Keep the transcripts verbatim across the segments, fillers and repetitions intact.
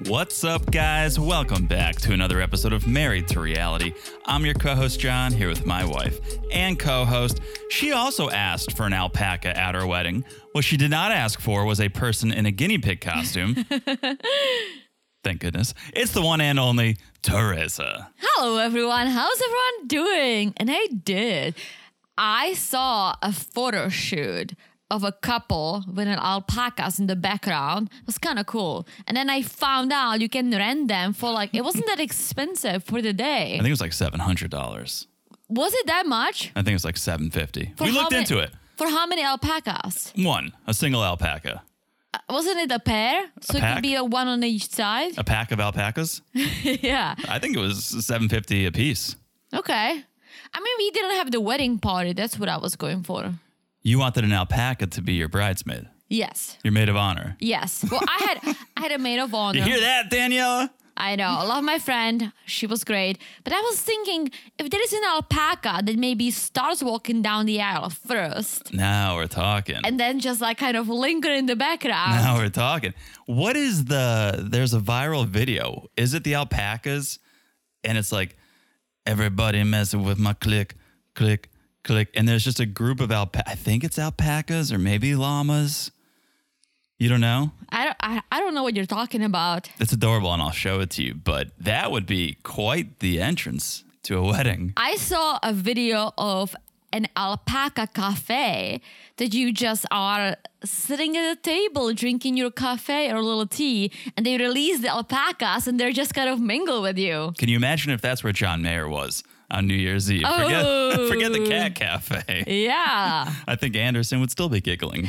What's up, guys? Welcome back to another episode of Married to Reality. I'm your co-host, John, here with my wife and co-host. She also asked for an alpaca at her wedding. What she did not ask for was a person in a guinea pig costume. Thank goodness. It's the one and only Teresa. Hello, everyone. How's everyone doing? And I did. I saw a photo shoot of a couple with an alpacas in the background. It was kind of cool. And then I found out you can rent them for like, it wasn't that expensive for the day. I think it was like seven hundred dollars. Was it that much? I think it was like seven hundred fifty dollars. We looked ma- into it. For how many alpacas? One, a single alpaca. Uh, wasn't it a pair? So A it pack? could be a one on each side? A pack of alpacas? Yeah. I think it was seven hundred fifty dollars a piece. Okay. I mean, we didn't have the wedding party. That's what I was going for. You wanted an alpaca to be your bridesmaid. Yes. Your maid of honor. Yes. Well, I had I had a maid of honor. You hear that, Daniela? I know. I love my friend. She was great. But I was thinking, if there is an alpaca that maybe starts walking down the aisle first Now we're talking. and then just like kind of linger in the background. Now we're talking. What is the, there's a viral video. Is it the alpacas? And it's like, everybody messing with my click, click, click. And there's just a group of alpacas. I think it's alpacas or maybe llamas. You don't know? I don't, I, I don't know what you're talking about. It's adorable and I'll show it to you. But that would be quite the entrance to a wedding. I saw a video of an alpaca cafe that you just are sitting at a table drinking your cafe or a little tea, and they release the alpacas and they're just kind of mingle with you. Can you imagine if that's where John Mayer was on New Year's Eve? Oh. Forget, forget the cat cafe. Yeah. I think Anderson would still be giggling.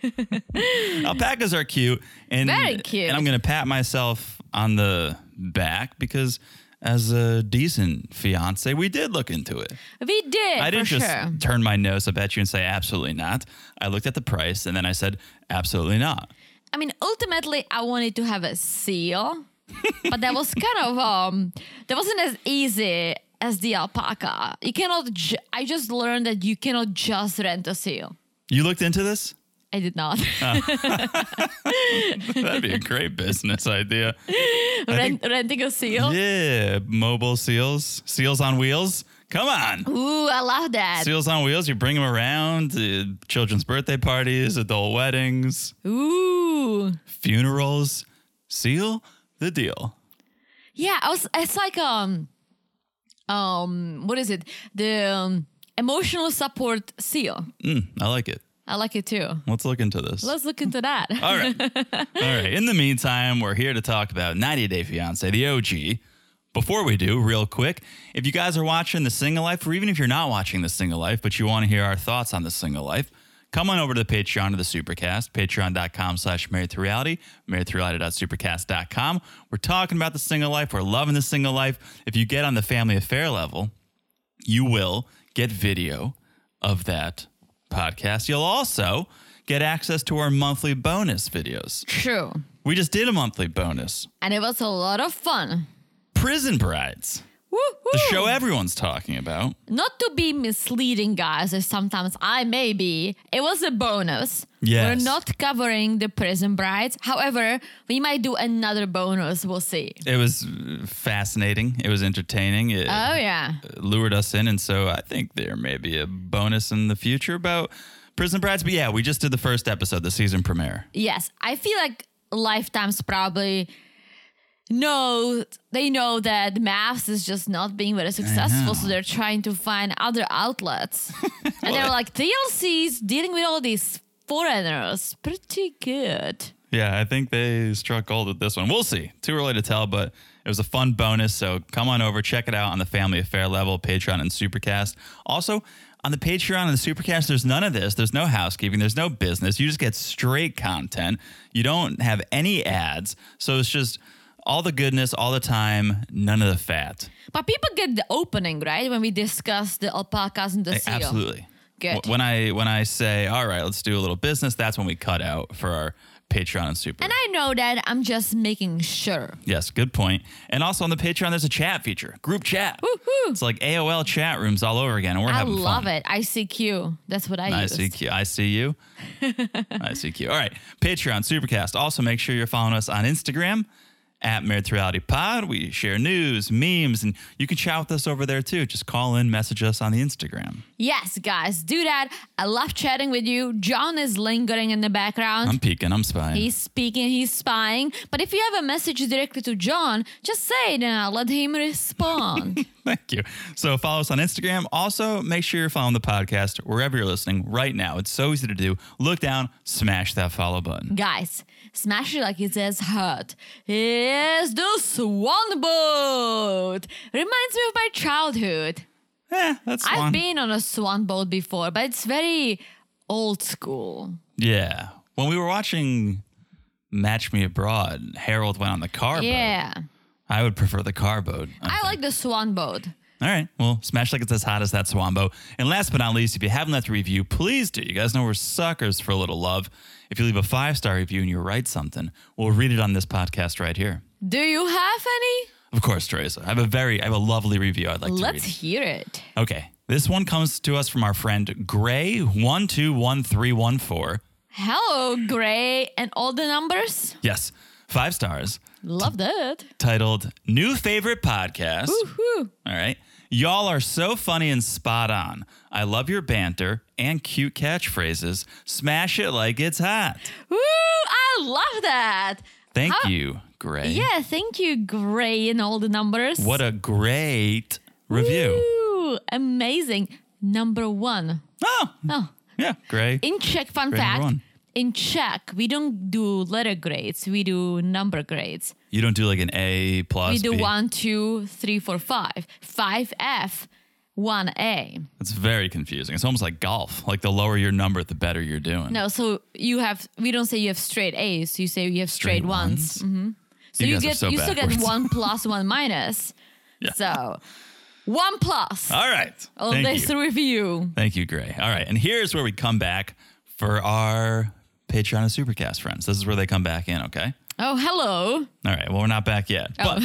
Alpacas are cute. And, Very cute. And I'm going to pat myself on the back because as a decent fiance, we did look into it. We did, I didn't for just sure. turn my nose up at you and say, absolutely not. I looked at the price and then I said, absolutely not. I mean, ultimately, I wanted to have a seal, but that was kind of, um, that wasn't as easy as the alpaca. You cannot, ju- I just learned that you cannot just rent a seal. You looked into this? I did not. That'd be a great business idea. Rent, renting a seal? Yeah, mobile seals, seals on wheels. Come on. Ooh, I love that. Seals on wheels, you bring them around to children's birthday parties, adult weddings, Ooh. funerals. Seal the deal. Yeah, I was, it's like, um, um, what is it? The um, emotional support seal. Mm, I like it. I like it too. Let's look into this. Let's look into that. All right. All right. In the meantime, we're here to talk about ninety Day Fiancé, the O G. Before we do, real quick, if you guys are watching The Single Life, or even if you're not watching The Single Life, but you want to hear our thoughts on The Single Life, come on over to the Patreon of the Supercast, patreon.com slash married to reality, married to reality dot supercast dot com. We're talking about The Single Life. We're loving The Single Life. If you get on the family affair level, you will get video of that podcast. You'll also get access to our monthly bonus videos. True. We just did a monthly bonus. And it was a lot of fun. Prison Brides. Woo-hoo. The show everyone's talking about. Not to be misleading, guys, as sometimes I may be, it was a bonus. Yes. We're not covering the Prison Brides. However, we might do another bonus. We'll see. It was fascinating. It was entertaining. It Oh, yeah. lured us in. And so I think there may be a bonus in the future about Prison Brides. But yeah, we just did the first episode, the season premiere. Yes. I feel like Lifetime's probably know, they know that Maths is just not being very successful. So they're trying to find other outlets. And they're like, T L C's dealing with all these foreigners. Pretty good. Yeah, I think they struck gold with this one. We'll see. Too early to tell, but it was a fun bonus. So come on over, check it out on the Family Affair level, Patreon and Supercast. Also, on the Patreon and the Supercast, there's none of this. There's no housekeeping. There's no business. You just get straight content. You don't have any ads. So it's just all the goodness, all the time, none of the fat. But people get the opening, right? When we discuss the alpacas and the seal. Absolutely. Good. When I when I say, all right, let's do a little business, that's when we cut out for our Patreon and Super. And I know that. I'm just making sure. Yes, good point. And also on the Patreon, there's a chat feature, group chat. Woo-hoo. It's like A O L chat rooms all over again, and we're I having love fun. it. I C Q. That's what I I use. C Q. I see you. I C Q. All right. Patreon, Supercast. Also, make sure you're following us on Instagram at Married to Reality Pod. We share news, memes, and you can chat with us over there too. Just call in, message us on the Instagram. Yes, guys, do that. I love chatting with you. John is lingering in the background. I'm peeking, I'm spying. He's speaking, he's spying. But if you have a message directly to John, just say it and I'll let him respond. Thank you. So follow us on Instagram. Also, make sure you're following the podcast wherever you're listening right now. It's so easy to do. Look down, smash that follow button. Guys, smash it like it says hurt. Here's the Swan Boat. Reminds me of my childhood. Yeah, that's I've fun. been on a swan boat before, but it's very old school. Yeah. When we were watching Match Me Abroad, Harold went on the car Yeah. boat. I would prefer the car boat. I I think. like the swan boat. All right. Well, smash like it's as hot as that Swambo. And last but not least, if you haven't left a review, please do. You guys know we're suckers for a little love. If you leave a five-star review and you write something, we'll read it on this podcast right here. Do you have any? Of course, Teresa. I have a very, I have a lovely review I'd like to read. Let's hear it. Okay. This one comes to us from our friend Gray one two one three one four. Hello, Gray, and all the numbers. Yes. Five stars. Love that. Titled New Favorite Podcast. Woohoo. All right. Y'all are so funny and spot on. I love your banter and cute catchphrases. Smash it like it's hot. Woo! I love that. Thank How- you, Gray. Yeah, thank you, Gray, and all the numbers. What a great review. Woo, amazing. Number one. Oh, Oh, yeah, Gray. in Czech, fun Grade number fact. one. In Czech, we don't do letter grades. We do number grades. You don't do like an A plus We do B. one, two, three, four, five. Five F, one A. It's very confusing. It's almost like golf. Like the lower your number, the better you're doing. No, so you have, we don't say you have straight A's. You say you have straight, Straight ones. hmm So You you, guys are get, so you still get backwards. one plus, one minus. Yeah. So one plus All right. on Thank this you. review. Thank you, Gray. All right. And here's where we come back for our Patreon and Supercast friends. This is where they come back in, okay? Oh, hello. All right. Well, we're not back yet. But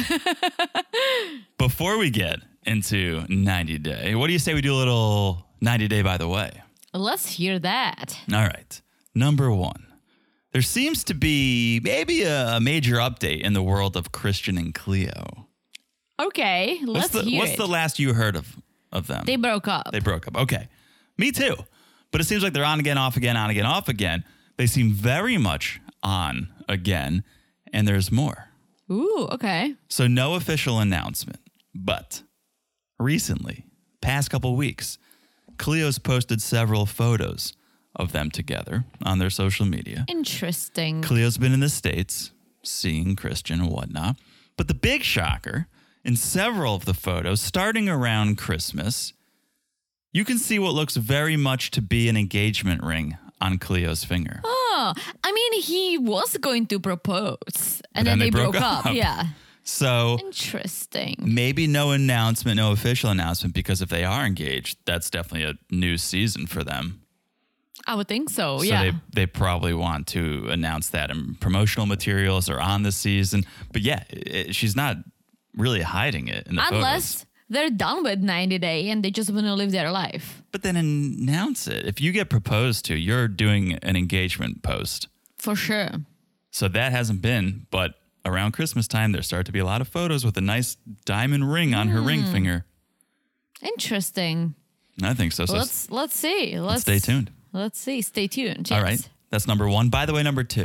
before we get into ninety day, what do you say we do a little ninety day by the way? Let's hear that. All right. Number one. There seems to be maybe a major update in the world of Christian and Cleo. Okay, let's what's the, hear what's it. the last you heard of, of them? They broke up. They broke up. Okay. Me too. But it seems like they're on again, off again, on again, off again. They seem very much on again, and there's more. Ooh, okay. So no official announcement, but recently, past couple weeks, Cleo's posted several photos of them together on their social media. Interesting. Cleo's been in the States, seeing Christian and whatnot. But the big shocker, in several of the photos, starting around Christmas, you can see what looks very much to be an engagement ring on Cleo's finger. Oh, I mean, he was going to propose, and then then, they they, broke broke, up. up. Yeah. So Interesting. maybe no announcement, no official announcement, because if they are engaged, that's definitely a new season for them. I would think so. So yeah. they, they probably want to announce that in promotional materials or on the season. But yeah, it, she's not really hiding it in the photos. Unless they're done with ninety day and they just want to live their life. But then announce it. If you get proposed to, you're doing an engagement post. For sure. So that hasn't been, but around Christmas time, there start to be a lot of photos with a nice diamond ring on her ring finger. Interesting. I think so. So Let's let's see. Let's stay tuned. Let's see. Stay tuned. All Yes. right. That's number one. By the way, number two.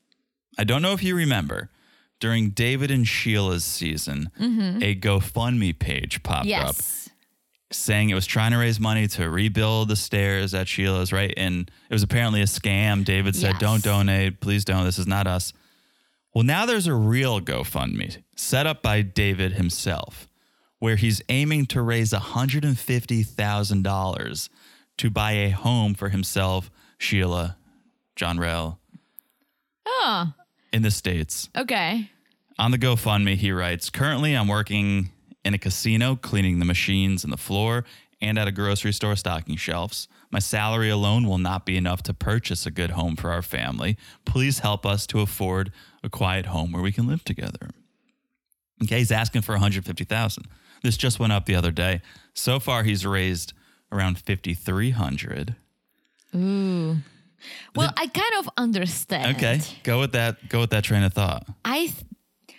I don't know if you remember, during David and Sheila's season, a GoFundMe page popped up Yes. saying it was trying to raise money to rebuild the stairs at Sheila's, right? And it was apparently a scam. David said, Yes. don't donate. Please don't. This is not us. Well, now there's a real GoFundMe set up by David himself where he's aiming to raise one hundred fifty thousand dollars to buy a home for himself, Sheila, John Rell, Oh, in the States. okay. On the GoFundMe, he writes, currently I'm working in a casino, cleaning the machines and the floor, and at a grocery store stocking shelves. My salary alone will not be enough to purchase a good home for our family. Please help us to afford a quiet home where we can live together. Okay, he's asking for one hundred fifty thousand dollars. This just went up the other day. So far, he's raised around fifty-three hundred dollars. Ooh. Well, I kind of understand. Okay, go with that. Go with that train of thought. I th-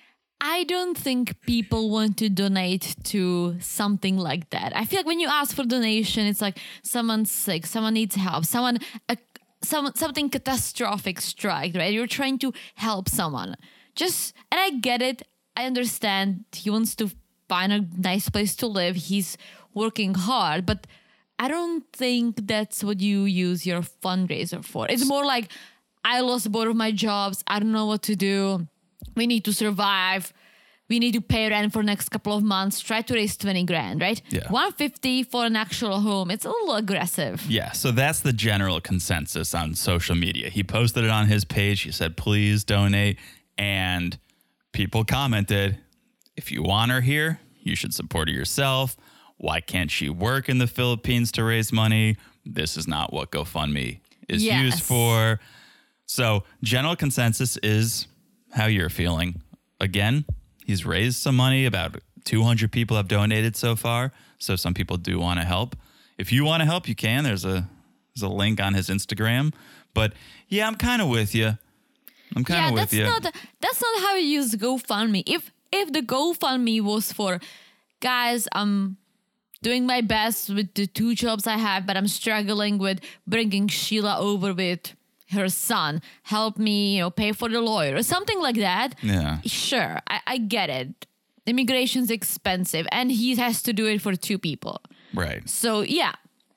I don't think people want to donate to something like that. I feel like when you ask for donation, it's like someone's sick, someone needs help, someone, a, some, something catastrophic strike, right? You're trying to help someone. Just, and I get it. I understand he wants to find a nice place to live. He's working hard, but I don't think that's what you use your fundraiser for. It's more like, I lost both of my jobs. I don't know what to do. We need to survive. We need to pay rent for the next couple of months. Try to raise twenty grand, right? Yeah. one hundred fifty for an actual home. It's a little aggressive. Yeah, so that's the general consensus on social media. He posted it on his page. He said, please donate. And people commented, if you want her here, you should support her yourself. Why can't she work in the Philippines to raise money? This is not what GoFundMe is Yes. used for. So general consensus is how you're feeling. Again, he's raised some money. About two hundred people have donated so far. So some people do want to help. If you want to help, you can. There's a there's a link on his Instagram. But yeah, I'm kind of with you. I'm kind of Yeah, with that's you. not that's not how you use GoFundMe. If if the GoFundMe was for, guys, I'm doing my best with the two jobs I have, but I'm struggling with bringing Sheila over with her son. Help me, you know, pay for the lawyer or something like that. Yeah. Sure, I, I get it. Immigration's expensive, and he has to do it for two people. Right. So yeah,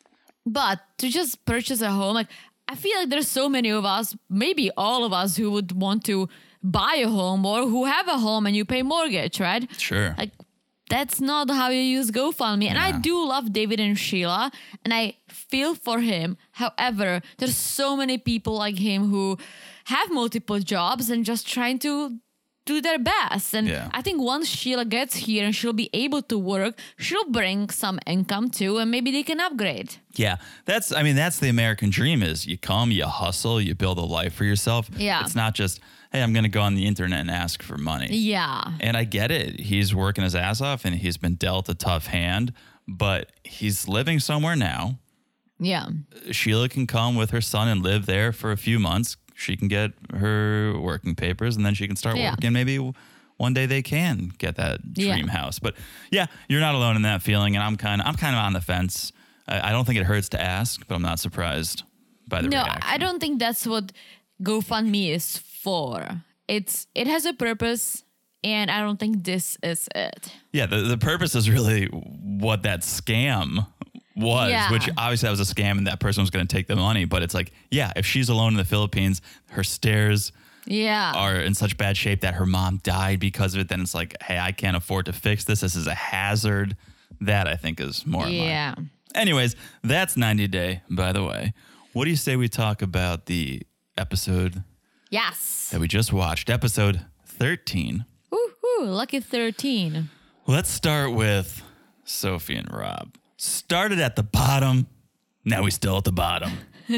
but to just purchase a home, like I feel like there's so many of us, maybe all of us, who would want to buy a home or who have a home and you pay mortgage, right? Sure. Like that's not how you use GoFundMe. And I Yeah. do love David and Sheila, and I feel for him. However, there's so many people like him who have multiple jobs and just trying to do their best. And Yeah. I think once Sheila gets here and she'll be able to work, she'll bring some income too, and maybe they can upgrade. Yeah, that's, I mean, that's the American dream is you come, you hustle, you build a life for yourself. Yeah. It's not just, hey, I'm going to go on the internet and ask for money. Yeah. And I get it. He's working his ass off and he's been dealt a tough hand, but he's living somewhere now. Yeah. Sheila can come with her son and live there for a few months. She can get her working papers and then she can start Yeah. working. Maybe one day they can get that Yeah. dream house. But yeah, you're not alone in that feeling. And I'm kind of, I'm kind of on the fence. I, I don't think it hurts to ask, but I'm not surprised by the No, reaction. I don't think that's what GoFundMe is for. It's it has a purpose, and I don't think this is it. Yeah, the, the purpose is really what that scam was, Yeah. which obviously that was a scam and that person was going to take the money. But it's like, yeah, if she's alone in the Philippines, her stairs Yeah. are in such bad shape that her mom died because of it, then it's like, hey, I can't afford to fix this. This is a hazard. That I think is more in line. Yeah. Anyways, that's ninety Day, by the way. What do you say we talk about the episode Yes. that we just watched, episode thirteen? Woohoo, lucky thirteen. Let's start with Sophie and Rob. Started at the bottom. Now we still at the bottom.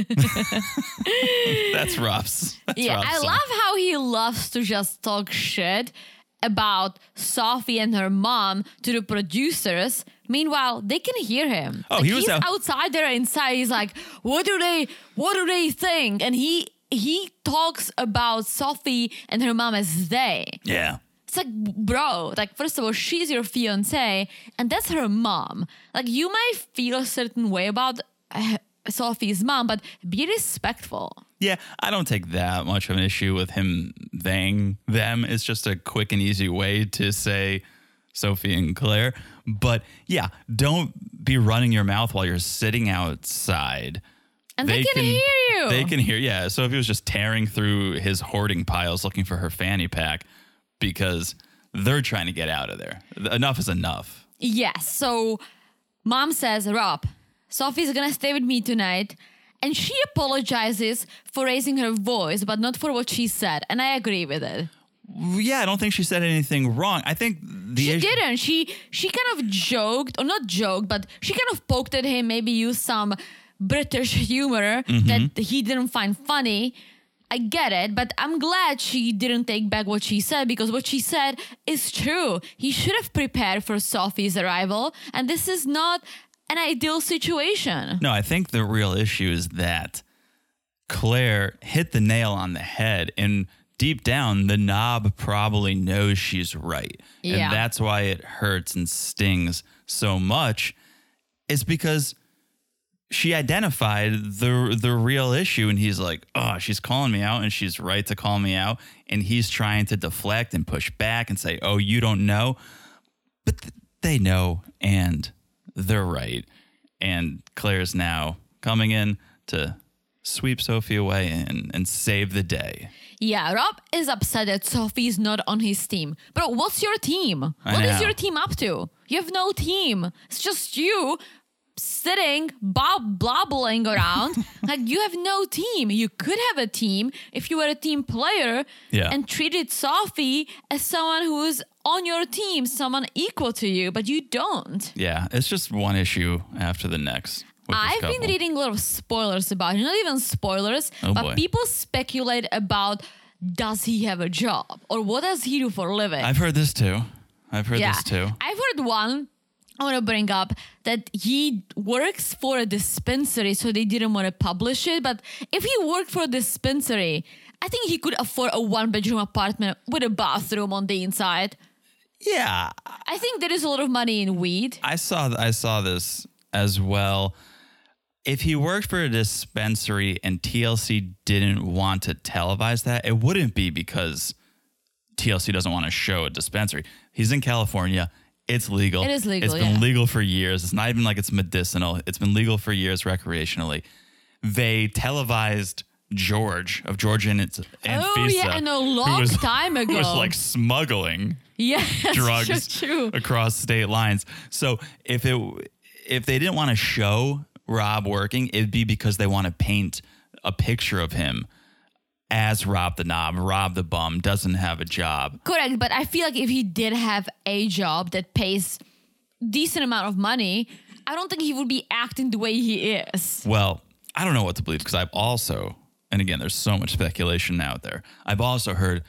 That's Rob's. That's Yeah, Rob's I song. love how he loves to just talk shit about Sophie and her mom to the producers. Meanwhile, they can hear him. Oh, Like, he was he's out- outside there, inside. He's like, "What do they? What do they think?" And he he talks about Sophie and her mom as they. Yeah. It's like, bro, like, first of all, she's your fiance, and that's her mom. Like, you might feel a certain way about uh, Sophie's mom, but be respectful. Yeah, I don't take that much of an issue with him theying them. It's just a quick and easy way to say Sophie and Claire. But yeah, don't be running your mouth while you're sitting outside. And they, can, hear you. They can hear, yeah. Sophie was just tearing through his hoarding piles looking for her fanny pack because they're trying to get out of there. Enough is enough. Yes. So mom says, Rob, Sophie's gonna stay with me tonight. And she apologizes for raising her voice, but not for what she said. And I agree with it. Yeah, I don't think she said anything wrong. I think the She issue- didn't. She she kind of joked, or not joked, but she kind of poked at him, maybe used some British humor that he didn't find funny. I get it, but I'm glad she didn't take back what she said, because what she said is true. He should have prepared for Sophie's arrival, and this is not an ideal situation. No, I think the real issue is that Claire hit the nail on the head in deep down, the knob probably knows she's right. Yeah. And that's why it hurts and stings so much, is because she identified the the real issue, and he's like, oh, she's calling me out and she's right to call me out. And he's trying to deflect and push back and say, oh, you don't know. But th- they know, and they're right. And Claire's now coming in to sweep Sophie away and, and save the day. Yeah, Rob is upset that Sophie's not on his team. Bro, what's your team? I What is know. your team up to? You have no team. It's just you sitting, bob blobbling around. Like, you have no team. You could have a team if you were a team player Yeah. and treated Sophie as someone who's on your team, someone equal to you, but you don't. Yeah, it's just one issue after the next. with this I've been couple. reading a lot of spoilers about it. Not even spoilers, Oh, but boy. people speculate about, does he have a job? Or what does he do for a living? I've heard this too. I've heard yeah. this too. I've heard one I want to bring up that he works for a dispensary, so they didn't want to publish it. But if he worked for a dispensary, I think he could afford a one-bedroom apartment with a bathroom on the inside. Yeah, I think there is a lot of money in weed. I saw I saw this as well. If he worked for a dispensary and T L C didn't want to televise that, it wouldn't be because T L C doesn't want to show a dispensary. He's in California. It's legal. It is legal, It's been yeah. legal for years. It's not even like it's medicinal. It's been legal for years recreationally. They televised George of George and its and Oh, Fisa, yeah, and a who long was- time who was ago. like smuggling Yeah, that's drugs so true. across state lines. So if it if they didn't want to show Rob working, it'd be because they want to paint a picture of him as Rob the Knob, Rob the bum, doesn't have a job. Correct, but I feel like if he did have a job that pays decent amount of money, I don't think he would be acting the way he is. Well, I don't know what to believe because I've also, and again, there's so much speculation out there. I've also heard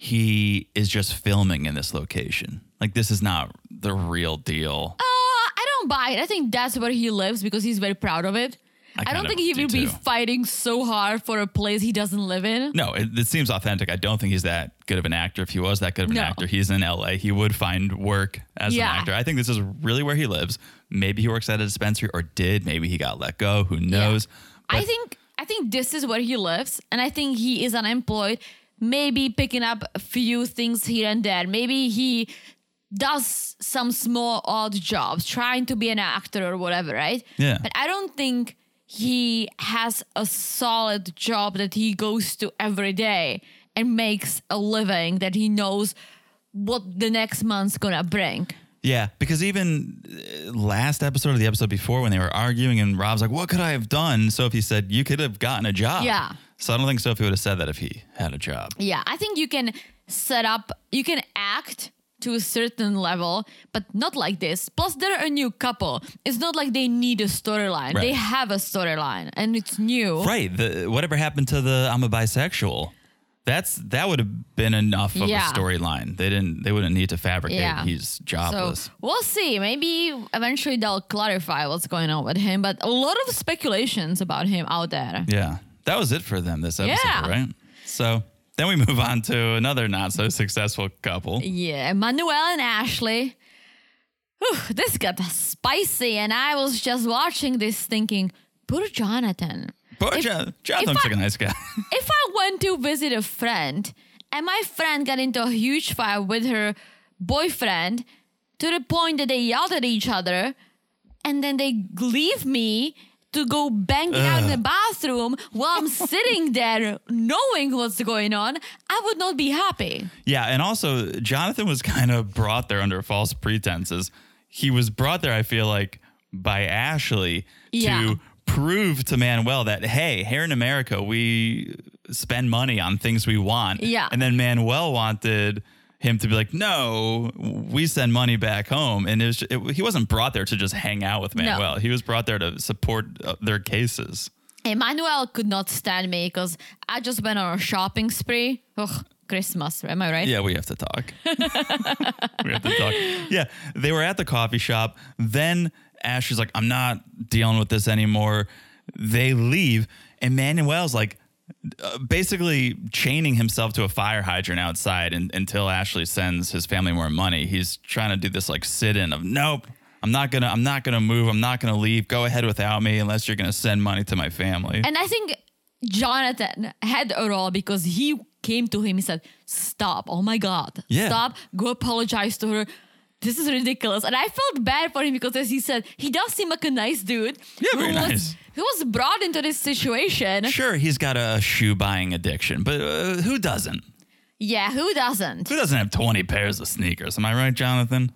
he is just filming in this location. Like, this is not the real deal. Uh, I don't buy it. I think that's where he lives because he's very proud of it. I I, don't kind think of he do will be too. fighting so hard for a place he doesn't live in. No, it, it seems authentic. I don't think he's that good of an actor. If he was that good of an No. actor, he's in L A. He would find work as Yeah. an actor. I think this is really where he lives. Maybe he works at a dispensary or did. Maybe he got let go. Who knows? I think I think this is where he lives, and I think he is unemployed. Maybe picking up a few things here and there. Maybe he does some small odd jobs, trying to be an actor or whatever, right? Yeah. But I don't think he has a solid job that he goes to every day and makes a living that he knows what the next month's gonna bring. Yeah, because even uh, last episode or the episode before when they were arguing and Rob's like, what could I have done? Sophie said, you could have gotten a job. Yeah. So I don't think Sophie would have said that if he had a job. Yeah, I think you can set up, you can act to a certain level, but not like this. Plus, they're a new couple. It's not like they need a storyline. Right. They have a storyline, and it's new. Right. The, whatever happened to the I'm a bisexual? That's that would have been enough of Yeah. a storyline. They didn't. They wouldn't need to fabricate. Yeah. He's jobless. So we'll see. Maybe eventually they'll clarify what's going on with him, but a lot of speculations about him out there. Yeah, that was it for them this episode, Yeah. right? So then we move on to another not so successful couple. Yeah, Manuel and Ashley. Whew, this got spicy, and I was just watching this thinking, poor Jonathan. Poor If- John. John if looks I- like a nice guy. If I went to visit a friend and my friend got into a huge fight with her boyfriend to the point that they yelled at each other and then they leave me to go bang out in the bathroom while I'm sitting there knowing what's going on, I would not be happy. Yeah, and also Jonathan was kind of brought there under false pretenses. He was brought there, I feel like, by Ashley Yeah. to prove to Manuel that, hey, here in America, we spend money on things we want. Yeah. And then Manuel wanted him to be like, no, we send money back home. And it was, it, he wasn't brought there to just hang out with Manuel. He was brought there to support uh, their cases. Emmanuel could not stand me because I just went on a shopping spree. Ugh, Christmas, am I right? Yeah, we have to talk. we have to talk. Yeah, they were at the coffee shop. Then Ashley's like, I'm not dealing with this anymore. They leave. And Manuel's like, uh, basically chaining himself to a fire hydrant outside and, until Ashley sends his family more money. He's trying to do this like sit-in of nope. I'm not gonna. I'm not gonna move. I'm not gonna leave. Go ahead without me, unless you're gonna send money to my family. And I think Jonathan had a role because he came to him. He said, "Stop! Oh my God! Yeah. Stop! Go apologize to her. This is ridiculous." And I felt bad for him because, as he said, he does seem like a nice dude. Yeah, very who was, nice. Who was brought into this situation. Sure, he's got a shoe buying addiction, but uh, who doesn't? Yeah, who doesn't? Who doesn't have twenty pairs of sneakers? Am I right, Jonathan?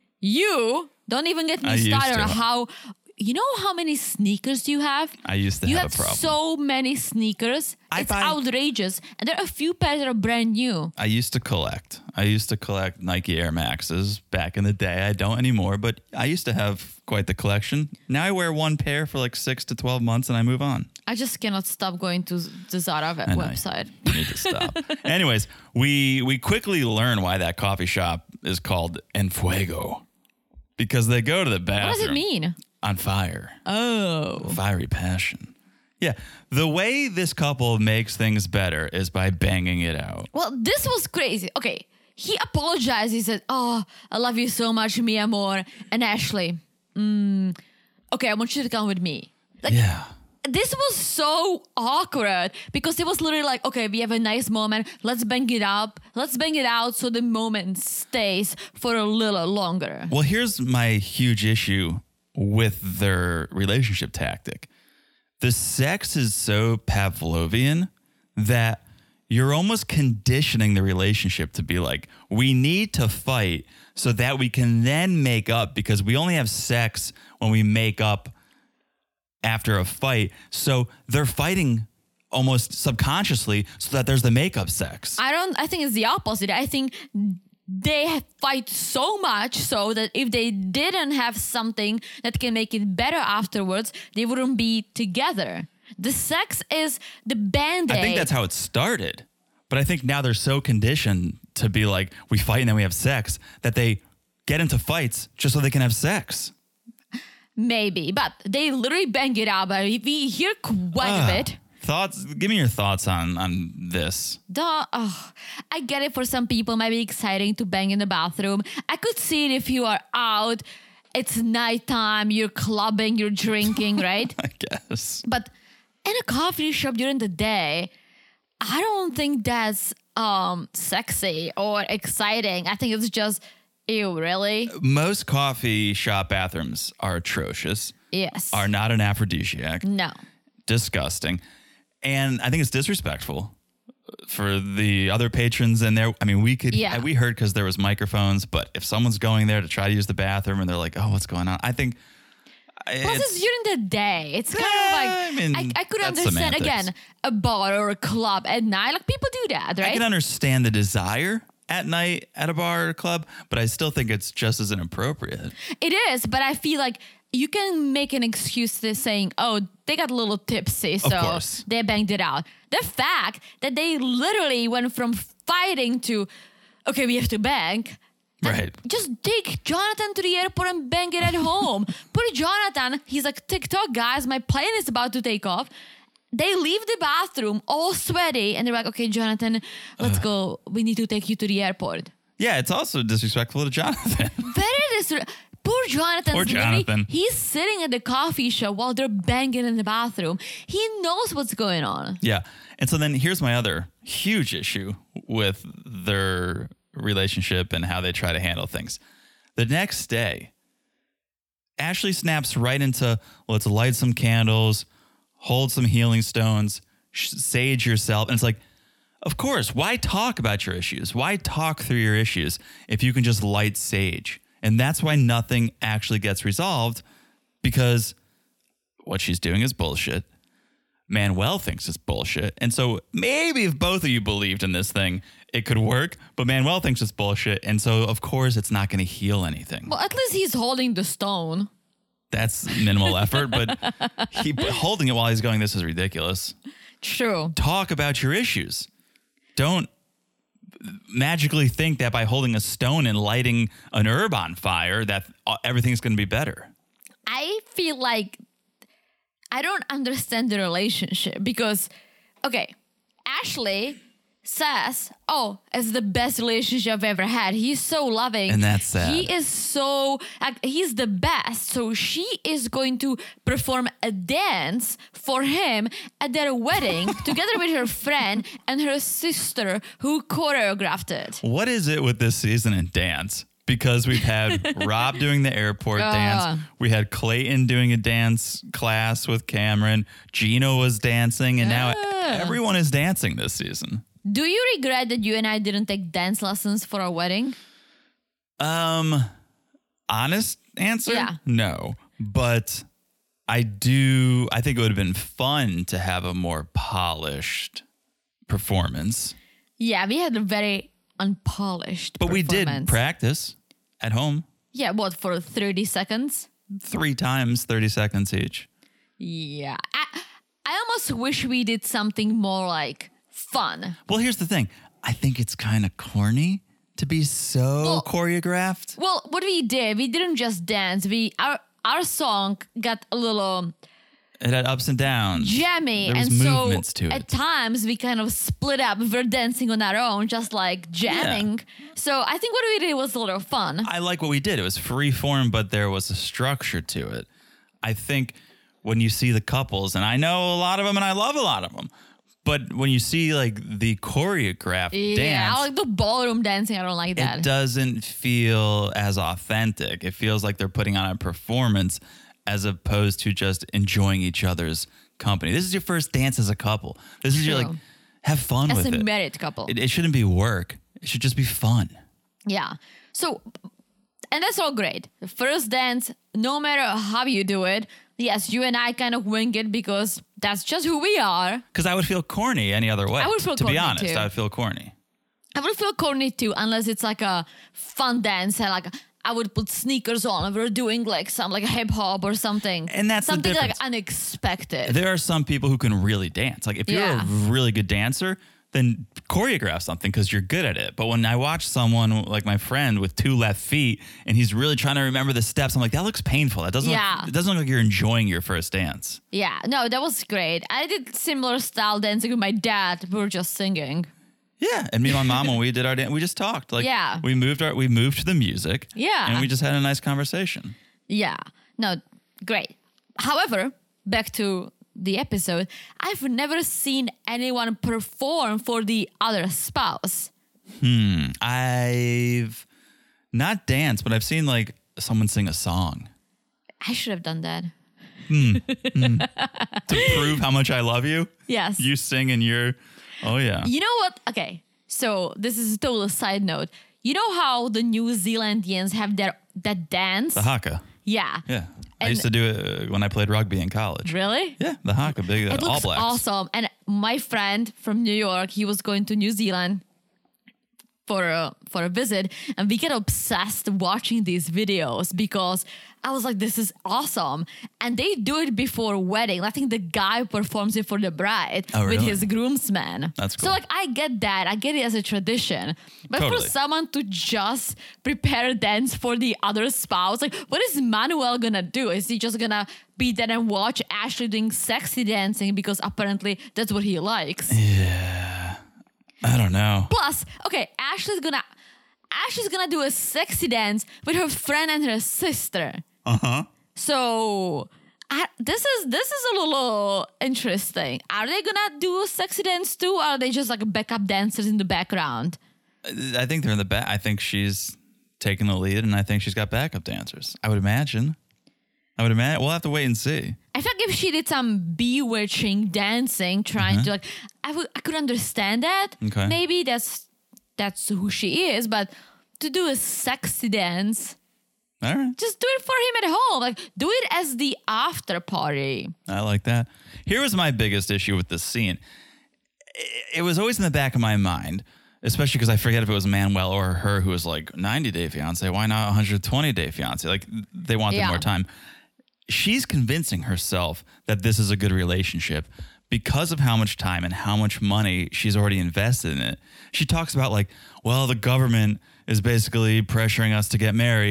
You don't even get me I used started on to. how. You know how many sneakers you have? I used to you have have a problem. so many sneakers. I it's buy- outrageous. And there are a few pairs that are brand new. I used to collect. I used to collect Nike Air Maxes back in the day. I don't anymore, but I used to have quite the collection. Now I wear one pair for like six to twelve months and I move on. I just cannot stop going to the Zara web- I know. website. You need to stop. Anyways, we we quickly learn why that coffee shop is called En Fuego. Because they go to the bathroom. What does it mean? On fire. Oh. Fiery passion. Yeah. The way this couple makes things better is by banging it out. Well, this was crazy. Okay. He apologized. He said, "Oh, I love you so much, mi amor." And Ashley, mm, okay, I want you to come with me. Like, Yeah. this was so awkward because it was literally like, okay, we have a nice moment. Let's bang it up. Let's bang it out so the moment stays for a little longer. Well, here's my huge issue with their relationship tactic. The sex is so Pavlovian that you're almost conditioning the relationship to be like, we need to fight so that we can then make up, because we only have sex when we make up after a fight. So they're fighting almost subconsciously so that there's the makeup sex. I don't, I think it's the opposite. I think they fight so much so that if they didn't have something that can make it better afterwards, they wouldn't be together. The sex is the band-aid. I think that's how it started. But I think now they're so conditioned to be like, we fight and then we have sex, that they get into fights just so they can have sex. Maybe, but they literally bang it out, but we hear quite Ah, a bit. Thoughts? Give me your thoughts on, on this. Duh, oh, I get it. For some people, it might be exciting to bang in the bathroom. I could see it if you are out, it's nighttime, you're clubbing, you're drinking, right? I guess. But in a coffee shop during the day, I don't think that's um sexy or exciting. I think it's just, ew, really? Most coffee shop bathrooms are atrocious, Yes. are not an aphrodisiac, No. disgusting. And I think it's disrespectful for the other patrons in there. I mean, we could, Yeah. we heard because there was microphones, but if someone's going there to try to use the bathroom and they're like, oh, what's going on? I think Plus, it's, it's during the day. It's kind Yeah, of like, I mean, I, I could that's understand, semantics. again, a bar or a club at night. Like, people do that, I right? can understand the desire at night at a bar or club, but I still think it's just as inappropriate. It is, but I feel like you can make an excuse to saying, oh, they got a little tipsy, so course. they banged it out. The fact that they literally went from fighting to, okay, we have to bang. Right. Just take Jonathan to the airport and bang it at home. Put Jonathan, he's like, TikTok, guys, my plane is about to take off. They leave the bathroom all sweaty and they're like, okay, Jonathan, let's go. We need to take you to the airport. Yeah, it's also disrespectful to Jonathan. Very disrespectful. Poor Jonathan. Poor Jonathan. He's sitting at the coffee shop while they're banging in the bathroom. He knows what's going on. Yeah. And so then here's my other huge issue with their relationship and how they try to handle things. The next day, Ashley snaps right into, let's light some candles, hold some healing stones, sh- sage yourself. And it's like, of course, why talk about your issues? Why talk through your issues if you can just light sage? And that's why nothing actually gets resolved, because what she's doing is bullshit. Manuel thinks it's bullshit. And so maybe if both of you believed in this thing, it could work. But Manuel thinks it's bullshit. And so, of course, it's not going to heal anything. Well, at least he's holding the stone. That's minimal effort. But he, but holding it while he's going, this is ridiculous. True. Talk about your issues. Don't magically think that by holding a stone and lighting an herb on fire, that everything's going to be better. I feel like I don't understand the relationship because, okay, Ashley says, oh, it's the best relationship I've ever had. He's so loving. And that's sad. He is so, like, he's the best. So she is going to perform a dance for him at their wedding together with her friend and her sister who choreographed it. What is it with this season in dance? Because we've had Rob doing the airport Uh. dance. We had Clayton doing a dance class with Cameron. Gino was dancing. And now Uh. everyone is dancing this season. Do you regret that you and I didn't take dance lessons for our wedding? Um, honest answer? Yeah. No. But I do, I think it would have been fun to have a more polished performance. Yeah, we had a very unpolished But we did performance. practice at home Yeah, what, for thirty seconds? three times, thirty seconds each. Yeah. I, I almost wish we did something more like fun. Well, here's the thing. I think it's kind of corny to be so Well- choreographed. Well, what we did, we didn't just dance. We our our song got a little It had ups and downs. jammy, There was and so movements to at it. times we kind of split up. We were dancing on our own, just like jamming. So I think what we did was a little fun. I like what we did. It was free form, but there was a structure to it. I think when you see the couples, and I know a lot of them and I love a lot of them, but when you see like the choreographed Yeah, dance, I like the ballroom dancing. I don't like that. it doesn't feel as authentic. It feels like they're putting on a performance as opposed to just enjoying each other's company. This is your first dance as a couple. This is your like, True. have fun As with a it. married couple. it. It shouldn't be work. It should just be fun. Yeah. So, and that's all great. The first dance, no matter how you do it, yes, you and I kind of wing it because that's just who we are. Because I would feel corny any other way. I would feel to corny, be honest, too. I would feel corny. I would feel corny too, unless it's like a fun dance and like I would put sneakers on and we're doing like some like hip hop or something. And that's the something like difference. unexpected. There are some people who can really dance. Like if you're Yeah. a really good dancer, then choreograph something because you're good at it. But when I watch someone like my friend with two left feet and he's really trying to remember the steps, I'm like, that looks painful. That doesn't Yeah. look, it doesn't look like you're enjoying your first dance. Yeah, no, that was great. I did similar style dancing with my dad. We were just singing. Yeah, and me and my mom when we did our dance, we just talked. Like Yeah. we moved our we moved to the music. Yeah. and we just had a nice conversation. Yeah, no, great. However, back to the episode, I've never seen anyone perform for the other spouse. I've not danced, but I've seen like someone sing a song I should have done that. to prove how much I love you. Yes. You sing and you're, oh yeah. You know what? Okay, so this is a total side note. You know how the New Zealandians have their that dance? The haka. Yeah. Yeah. I And- used to do it uh, when I played rugby in college. Really? Yeah, the haka, big uh, It All looks Blacks. awesome. And my friend from New York, he was going to New Zealand for a for a visit, and we get obsessed watching these videos because I was like, this is awesome. And they do it before wedding. I think the guy performs it for the bride Oh, with really? his groomsman. That's So cool. like I get that. I get it as a tradition. But Totally. for someone to just prepare a dance for the other spouse, like what is Manuel gonna do? Is he just gonna be there and watch Ashley doing sexy dancing because apparently that's what he likes? I don't know. Plus, okay, Ashley's gonna Ashley's gonna do a sexy dance with her friend and her sister. Uh huh. So I, this is this is a little interesting. Are they gonna do a sexy dance too, or are they just like backup dancers in the background? I think they're in the back. I think she's taking the lead, and I think she's got backup dancers. I would imagine. I would imagine. We'll have to wait and see. I feel like if she did some bewitching dancing, trying to like, I would I could understand that. Okay. Maybe that's that's who she is, but to do a sexy dance, All right. just do it for him at home. Like do it as the after party. I like that. Here was my biggest issue with this scene. It- It was always in the back of my mind, especially because I forget if it was Manuel or her who was like ninety day fiance. Why not one hundred twenty day fiance? Like they wanted Yeah. more time. She's convincing herself that this is a good relationship because of how much time and how much money she's already invested in it. She talks about like, well, the government is basically pressuring us to get married.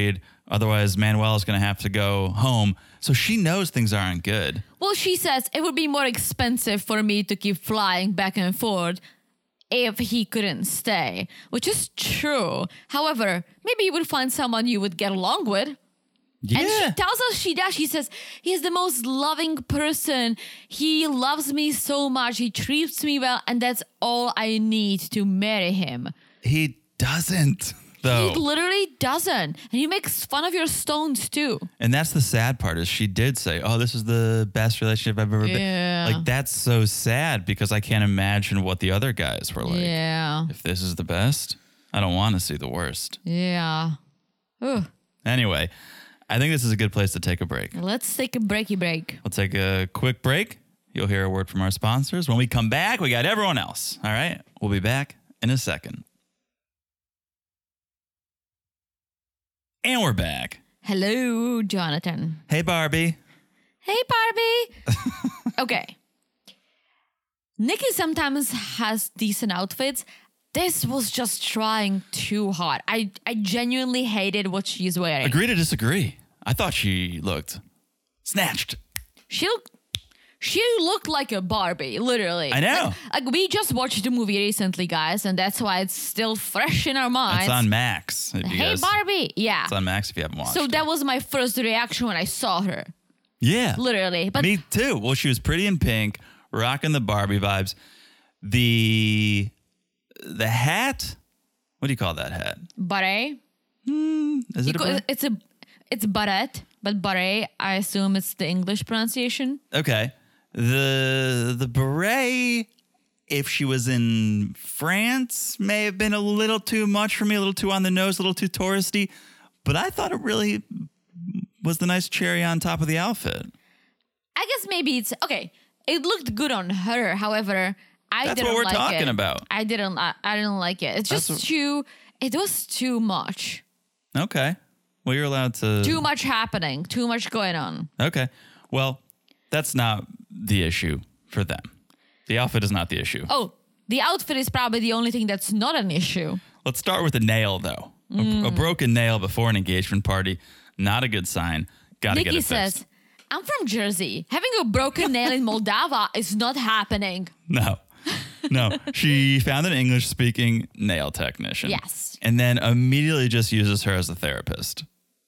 Otherwise, Manuela's going to have to go home. So she knows things aren't good. Well, she says it would be more expensive for me to keep flying back and forth if he couldn't stay, which is true. However, maybe you would find someone you would get along with. Yeah. And she tells us she does. She says, he's the most loving person. He loves me so much. He treats me well. And that's all I need to marry him. He doesn't, though. He literally doesn't. And he makes fun of your stones, too. And that's the sad part is she did say, oh, this is the best relationship I've ever Yeah. been. Like, that's so sad because I can't imagine what the other guys were like. Yeah. If this is the best, I don't want to see the worst. Yeah. Ugh. Anyway, I think this is a good place to take a break. Let's take a breaky break. We'll take a quick break. You'll hear a word from our sponsors. When we come back, we got everyone else. All right? We'll be back in a second. And we're back. Hello, Jonathan. Hey, Barbie. Hey, Barbie. Okay. Nikki sometimes has decent outfits. This was just trying too hard. I, I genuinely hated what she's wearing. Agree to disagree. I thought she looked snatched. She looked, she looked like a Barbie, literally. I know. Like, like, we just watched the movie recently, guys, and that's why it's still fresh in our minds. It's on Max. if you Hey, guys- Barbie. Yeah. It's on Max if you haven't watched So it. that was my first reaction when I saw her, Yeah. literally. But Me too. Well, she was pretty in pink, rocking the Barbie vibes. The the hat, what do you call that hat? beret, Is it a beret? it's a it's beret, but beret, I assume it's the English pronunciation. Okay. The the beret, if she was in France, may have been a little too much for me, a little too on the nose, a little too touristy. But I thought it really was the nice cherry on top of the outfit. I guess maybe it's okay. It looked good on her. However, I That's didn't what we're like talking it. about. I didn't. I, I didn't like it. It's That's just what- too. It was too much. Okay. Well, you're allowed to. Too much happening. Too much going on. Okay. Well, that's not the issue for them. The outfit is not the issue. Oh, the outfit is probably the only thing that's not an issue. Let's start with the nail, though. A- Mm. A, broken nail before an engagement party, not a good sign. Gotta get Nikki it fixed. says, "I'm from Jersey. Having a broken nail in Moldova is not happening." No, no. She found an English-speaking nail technician. Yes. And then immediately just uses her as a therapist.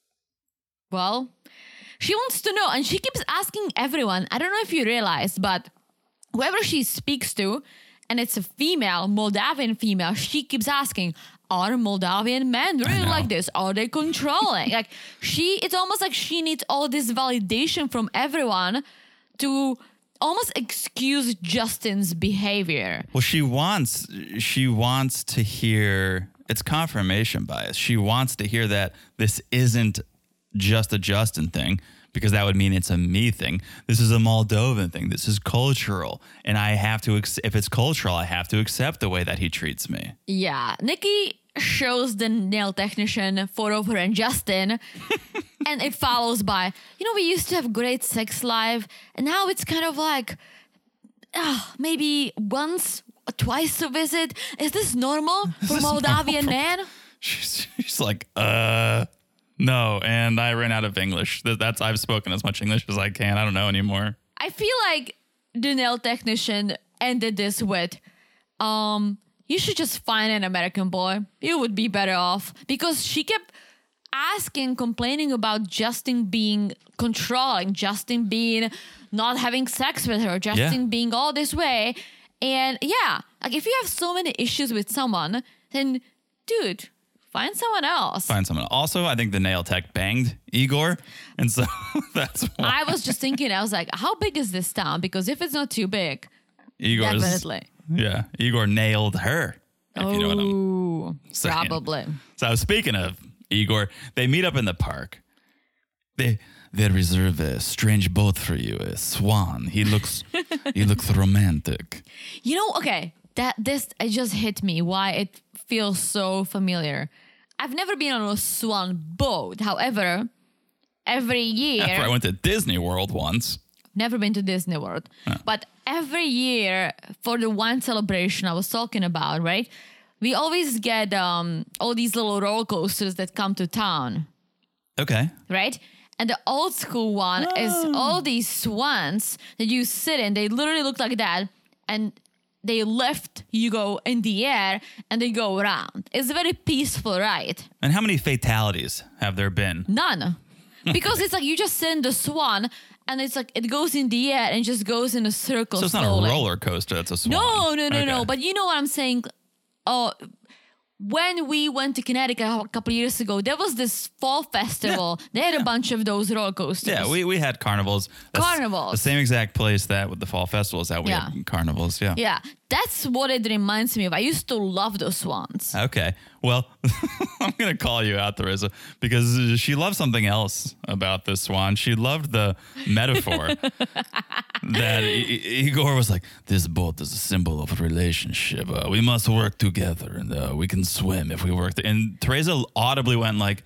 Well, she wants to know, and she keeps asking everyone. I don't know if you realize, but whoever she speaks to, and it's a female, Moldavian female, she keeps asking, are Moldavian men really know. like this? Are they controlling? Like, she, it's almost like she needs all this validation from everyone to almost excuse Justin's behavior. Well, she wants she wants to hear, it's confirmation bias. She wants to hear that this isn't just a Justin thing, because that would mean it's a me thing. This is a Moldovan thing. This is cultural. And I have to, ex- if it's cultural, I have to accept the way that he treats me. Yeah, Nikki shows the nail technician photo of her and Justin, and it follows by, you know, we used to have great sex life, and now it's kind of like, uh, maybe once, or twice a visit. Is this normal for this Moldavian men? She's, she's like, uh, no. And I ran out of English. That- That's, I've spoken as much English as I can. I don't know anymore. I feel like the nail technician ended this with, um, you should just find an American boy. You would be better off. Because she kept asking, complaining about Justin being controlling, Justin being not having sex with her, Justin Yeah. being all this way. And yeah, like if you have so many issues with someone, then dude, find someone else. Find someone. Also, I think the nail tech banged Igor. And so that's why I was just thinking, I was like, how big is this town? Because if it's not too big, Igor's, definitely. Yeah. Igor nailed her. If you know what I'm Oh, saying. probably. So speaking of Igor, they meet up in the park. They they reserve a strange boat for you, a swan. He looks he looks romantic. You know, okay, that this it just hit me why it feels so familiar. I've never been on a swan boat. However, every year, After I went to Disney World once. never been to Disney World, but every year for the wine celebration I was talking about, right? We always get um, all these little roller coasters that come to town. Okay. right? And the old school one is all these swans that you sit in. They literally look like that. And they lift Hugo in the air and they go around. It's a very peaceful ride. And how many fatalities have there been? None. Because it's like you just sit in the swan and it's like it goes in the air and just goes in a circle. So it's slowly. not a roller coaster, it's a swan. No, no, no, Okay. no. But you know what I'm saying? Oh, when we went to Connecticut a couple years ago, there was this fall festival. They had a bunch of those roller coasters. Yeah, we, we had carnivals. That's Carnivals. The same exact place that with the fall festivals that we Yeah. had carnivals. Yeah. Yeah, that's what it reminds me of. I used to love those swans. Okay. Well, I'm going to call you out, Teresa, because she loved something else about this swan. She loved the metaphor that I- I- Igor was like, this boat is a symbol of a relationship. Uh, we must work together and uh, we can swim if we work. To-. And Teresa audibly went like,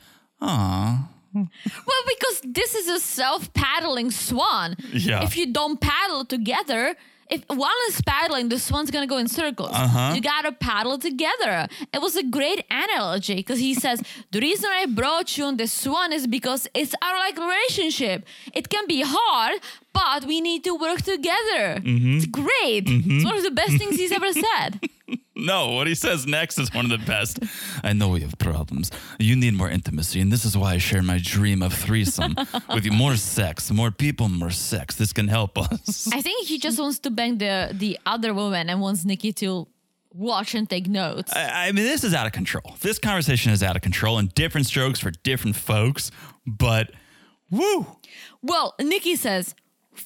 aw. Well, because this is a self-paddling swan. Yeah. If you don't paddle together, if one is paddling, the swan's gonna go in circles. Uh-huh. You gotta paddle together. It was a great analogy because he says the reason I brought you on the swan is because it's our like relationship. It can be hard, but we need to work together. Mm-hmm. It's great. It's one of the best things he's ever said. No, what he says next is one of the best. I know we have problems. You need more intimacy, and this is why I share my dream of threesome with you. More sex, more people, more sex. This can help us. I think he just wants to bang the the other woman and wants Nikki to watch and take notes. I, I mean, this is out of control. This conversation is out of control, and different strokes for different folks. But, woo! Well, Nikki says,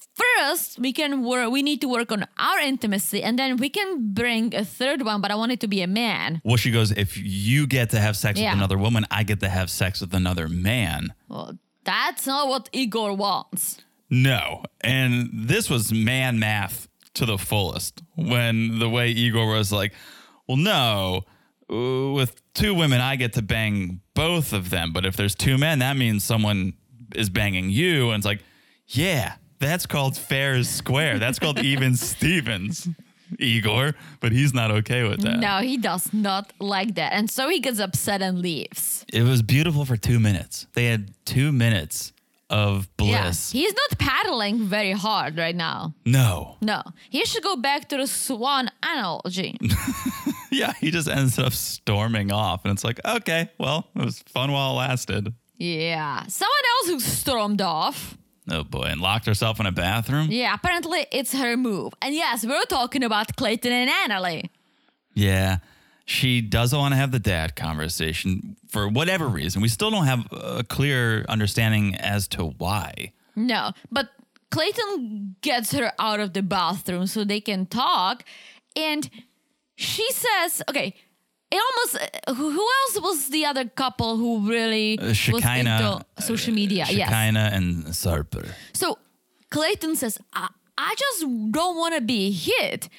first we can work. We need to work on our intimacy, and then we can bring a third one. But I want it to be a man. Well, she goes, if you get to have sex Yeah. with another woman, I get to have sex with another man. Well, that's not what Igor wants. No. And this was man math to the fullest when the way Igor was like, well, no, uh, with two women, I get to bang both of them. But if there's two men, that means someone is banging you. And it's like, yeah, that's called fair is square. That's called even Stevens, Igor. But he's not okay with that. No, he does not like that, and so he gets upset and leaves. It was beautiful for two minutes. They had two minutes of bliss. Yeah, he's not paddling very hard right now. No. No, he should go back to the swan analogy. Yeah, he just ends up storming off. And it's like, okay, well, it was fun while it lasted. Yeah, someone else who stormed off. Oh boy, and locked herself in a bathroom? Yeah, apparently it's her move. And yes, we're talking about Clayton and Annalie. Yeah. She doesn't want to have the dad conversation for whatever reason. We still don't have a clear understanding as to why. No, but Clayton gets her out of the bathroom so they can talk. And she says, okay, it almost, who who else was the other couple who really Uh, was Shekinah, into social media? uh, Yes. Shekinah and Sarper. So Clayton says, I, I just don't want to be hit.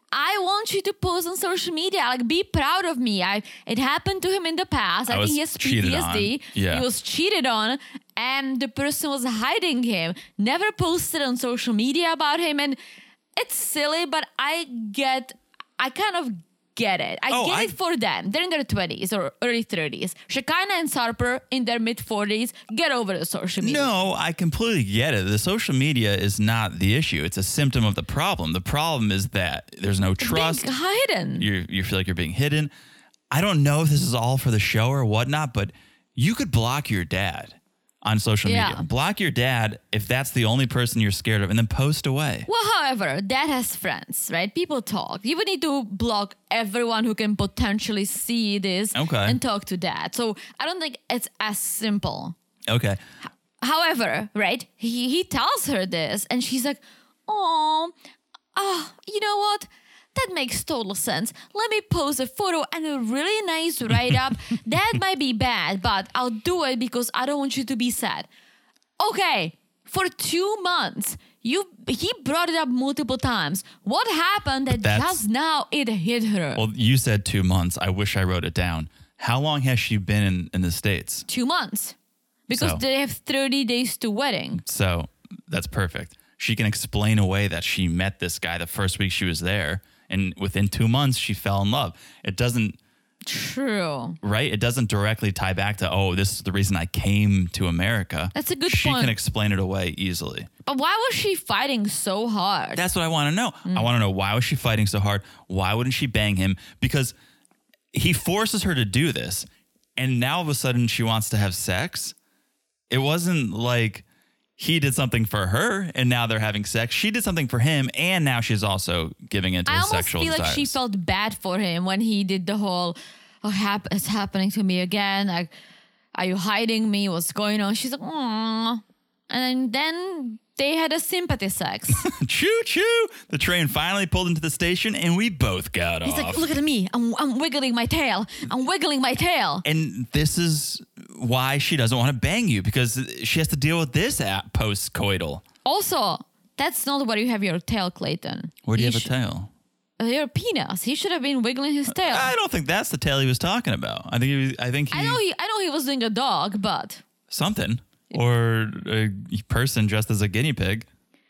I want you to post on social media. Like, be proud of me. I It happened to him in the past. I, I think was he has cheated P T S D. on. Yeah. He was cheated on, and the person was hiding him. Never posted on social media about him. And it's silly, but I get, I kind of get it. I Oh, get I- it for them. They're in their twenties or early thirties. Shekinah and Sarper in their mid forties. Get over the social media. No, I completely get it. The social media is not the issue. It's a symptom of the problem. The problem is that there's no trust. Being hidden. You you feel like you're being hidden. I don't know if this is all for the show or whatnot, but you could block your dad on social Yeah. media. Block your dad if that's the only person you're scared of, and then post away. Well, however, dad has friends, right? People talk. You would need to block everyone who can potentially see this Okay. and talk to dad. So I don't think it's as simple. Okay. However, right? He he tells her this, and she's like, "Oh, ah, you know what? That makes total sense. Let me post a photo and a really nice write-up. That might be bad, but I'll do it because I don't want you to be sad." Okay, for two months, you he brought it up multiple times. What happened that that's- just now it hit her? Well, you said two months. I wish I wrote it down. How long has she been in, in the States? two months. Because So- they have thirty days to wedding. So that's perfect. She can explain away that she met this guy the first week she was there, and within two months she fell in love. It doesn't True. Right? It doesn't directly tie back to, oh, this is the reason I came to America. That's a good she point. She can explain it away easily. But why was she fighting so hard? That's what I want to know. Mm. I want to know, why was she fighting so hard? Why wouldn't she bang him? Because he forces her to do this, and now all of a sudden she wants to have sex. It wasn't like he did something for her and now they're having sex. She did something for him and now she's also giving into I his almost sexual feel desires. like she felt bad for him when he did the whole, oh, hap- it's happening to me again. Like, are you hiding me? What's going on? She's like, aww. And then they had a sympathy sex. Choo choo! The train finally pulled into the station and we both got He's off. He's like, look at me. I'm, I'm wiggling my tail. I'm wiggling my tail. And this is why she doesn't want to bang you, because she has to deal with this at post-coital. Also, that's not where you have your tail, Clayton. Where do you He have sh- a tail? Your penis. He should have been wiggling his tail. I don't think that's the tail he was talking about. I think he was, I think he I know he I know he was doing a dog, but something, or a person dressed as a guinea pig.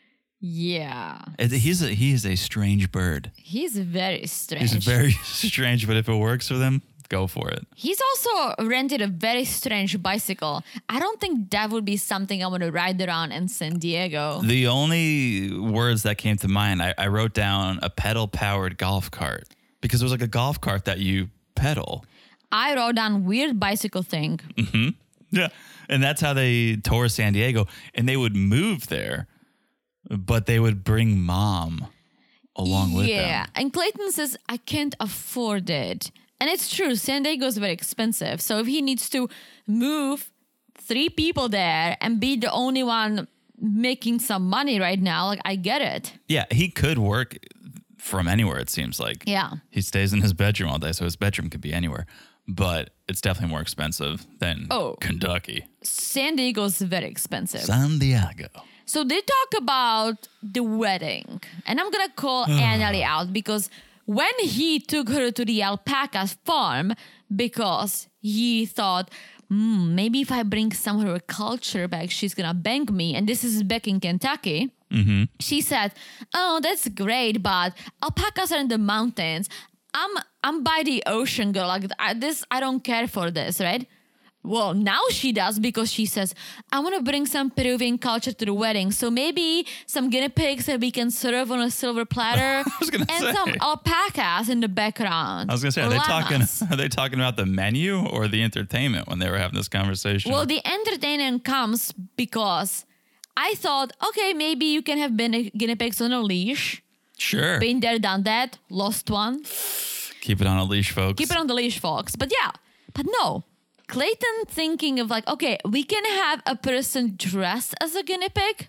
yeah. It- He's a he is a strange bird. He's very strange. He's very strange, but if it works for them, go for it. He's also rented a very strange bicycle. I don't think that would be something I want to ride around in San Diego. The only words that came to mind, I, I wrote down a pedal-powered golf cart, because it was like a golf cart that you pedal. I wrote down weird bicycle thing. Yeah, and that's how they tour San Diego, and they would move there, but they would bring mom along with them. Yeah, and Clayton says, I can't afford it. And it's true, San Diego is very expensive. So if he needs to move three people there and be the only one making some money right now, like, I get it. Yeah, he could work from anywhere, it seems like. Yeah. He stays in his bedroom all day, so his bedroom could be anywhere. But it's definitely more expensive than Oh. Kentucky. San Diego is very expensive. San Diego. So they talk about the wedding. And I'm going to call Annalie out because when he took her to the alpaca farm, because he thought, hmm, maybe if I bring some of her culture back, she's going to bang me. And this is back in Kentucky. Mm-hmm. She said, oh, that's great, but alpacas are in the mountains. I'm I'm by the ocean, girl. Like, I, this, I don't care for this, right? Well, now she does, because she says, I want to bring some Peruvian culture to the wedding. So maybe some guinea pigs that we can serve on a silver platter. was gonna and say. some alpacas in the background. I was gonna say, are Or they llamas. talking? Are they talking about the menu or the entertainment when they were having this conversation? Well, the entertainment comes because I thought, okay, maybe you can have been guinea pigs on a leash. sure. Been there, done that, lost one. Keep it on a leash, folks. Keep it on the leash, folks. But yeah, but no. Clayton thinking of like, okay, we can have a person dressed as a guinea pig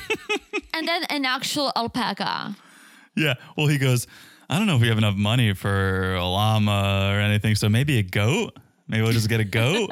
and then an actual alpaca. Yeah. Well, he goes, I don't know if we have enough money for a llama or anything, so maybe a goat. Maybe we'll just get a goat.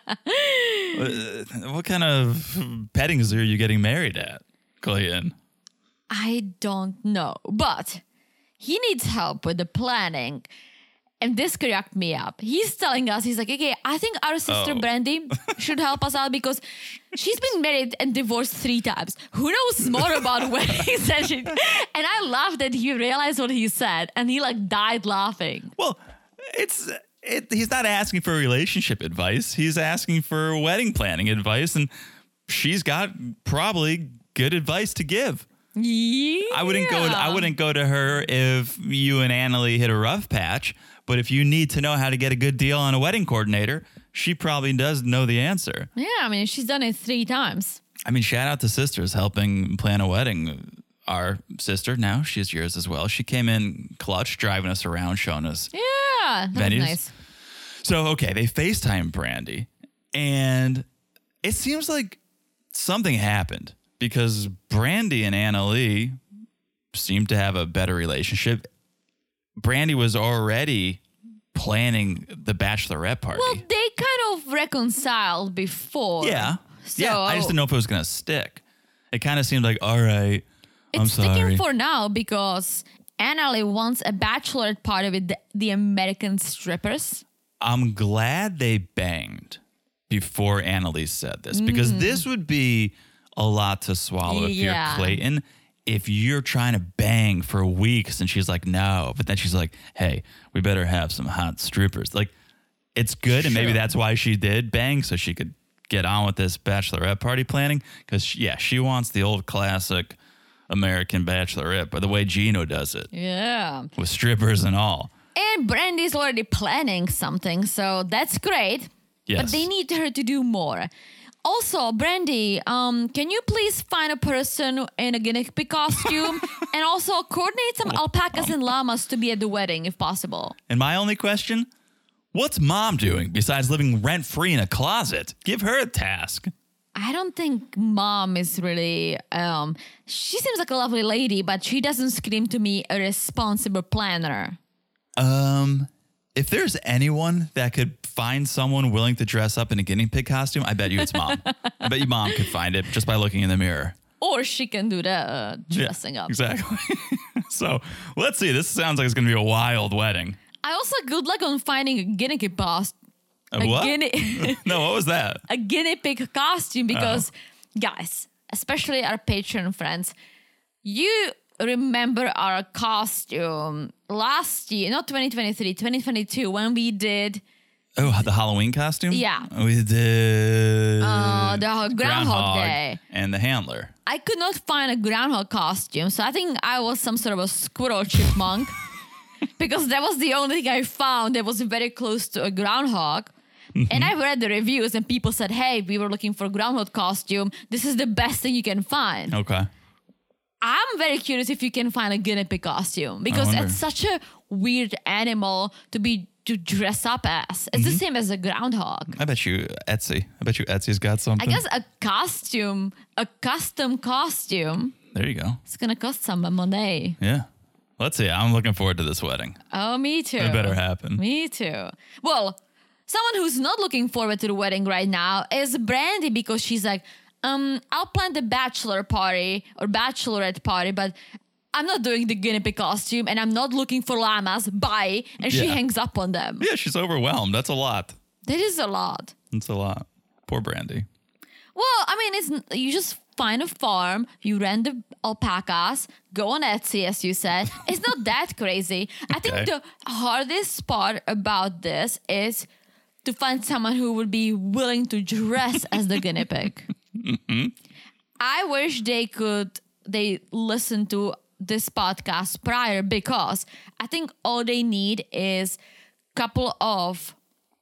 What- what kind of petting zoo are you getting married at, Clayton? I don't know, but he needs help with the planning. And this cracked me up. He's telling us, he's like, okay, I think our sister Oh. Brandy should help us out because she's been married and divorced three times. Who knows more about weddings than she? And I laughed that he realized what he said and he like died laughing. Well, it's it, he's not asking for relationship advice. He's asking for wedding planning advice, and she's got probably good advice to give. Yeah. I wouldn't go. I wouldn't go to her if you and Annalie hit a rough patch. But if you need to know how to get a good deal on a wedding coordinator, she probably does know the answer. Yeah, I mean, she's done it three times. I mean, shout out to sisters helping plan a wedding. Our sister, now she's yours as well. She came in clutch, driving us around, showing us. Yeah, that Venues. was nice. So, okay, they FaceTime Brandy, and it seems like something happened because Brandy and Annalie seem to have a better relationship. Brandy was already planning the bachelorette party. Well, they kind of reconciled before. yeah. So yeah. I just didn't know if it was going to stick. It kind of seemed like, all right, I'm it's sorry. sticking for now because Annalie wants a bachelorette party with the, the American strippers. I'm glad they banged before Annalise said this, because this would be a lot to swallow if Yeah. you're Clayton. if you're trying to bang for weeks and she's like, no, but then she's like, hey, we better have some hot strippers. Like, it's good. And maybe Sure. that's why she did bang, so she could get on with this bachelorette party planning. Because, yeah, she wants the old classic American bachelorette, but the way Gino does it, Yeah. with strippers and all. And Brandy's already planning something, so that's great. Yes. But they need her to do more. Also, Brandy, um, can you please find a person in a guinea pig costume and also coordinate some alpacas and llamas to be at the wedding if possible? And my only question, what's mom doing besides living rent-free in a closet? Give her a task. I don't think mom is really, um, she seems like a lovely lady, but she doesn't scream to me a responsible planner. Um, if there's anyone that could find someone willing to dress up in a guinea pig costume, I bet you it's mom. I bet you mom could find it just by looking in the mirror. Or she can do the uh, dressing Yeah, up. Exactly. So let's see. This sounds like it's going to be a wild wedding. I also good luck on finding a guinea pig costume. A A what? guinea- No, what was that? a guinea pig costume because, guys, especially our Patreon friends, you remember our costume last year, not twenty twenty-three, twenty twenty-two, when we did Oh, the Halloween costume? Yeah. We did uh, the Groundhog Day. and the handler. I could not find a groundhog costume, so I think I was some sort of a squirrel chipmunk because that was the only thing I found that was very close to a groundhog. And I read the reviews and people said, hey, we were looking for a groundhog costume. This is the best thing you can find. Okay. I'm very curious if you can find a guinea pig costume because wonder. it's such a weird animal to be to dress up as. It's the same as a groundhog. I bet you Etsy. I bet you Etsy's got something. I guess a costume, a custom costume, There you go. it's gonna cost some money. Yeah. Let's see. I'm looking forward to this wedding. Oh, me too. It better happen. Me too. Well, someone who's not looking forward to the wedding right now is Brandy because she's like, um, I'll plan the bachelor party or bachelorette party, but I'm not doing the guinea pig costume and I'm not looking for llamas. Bye. And she Yeah. hangs up on them. Yeah, she's overwhelmed. That's a lot. That is a lot. That's a lot. Poor Brandy. Well, I mean, it's you just find a farm, you rent the alpacas, go on Etsy, as you said. It's not that crazy. I think Okay. the hardest part about this is to find someone who would be willing to dress as the guinea pig. I wish they could, they listen to this podcast prior because I think all they need is couple of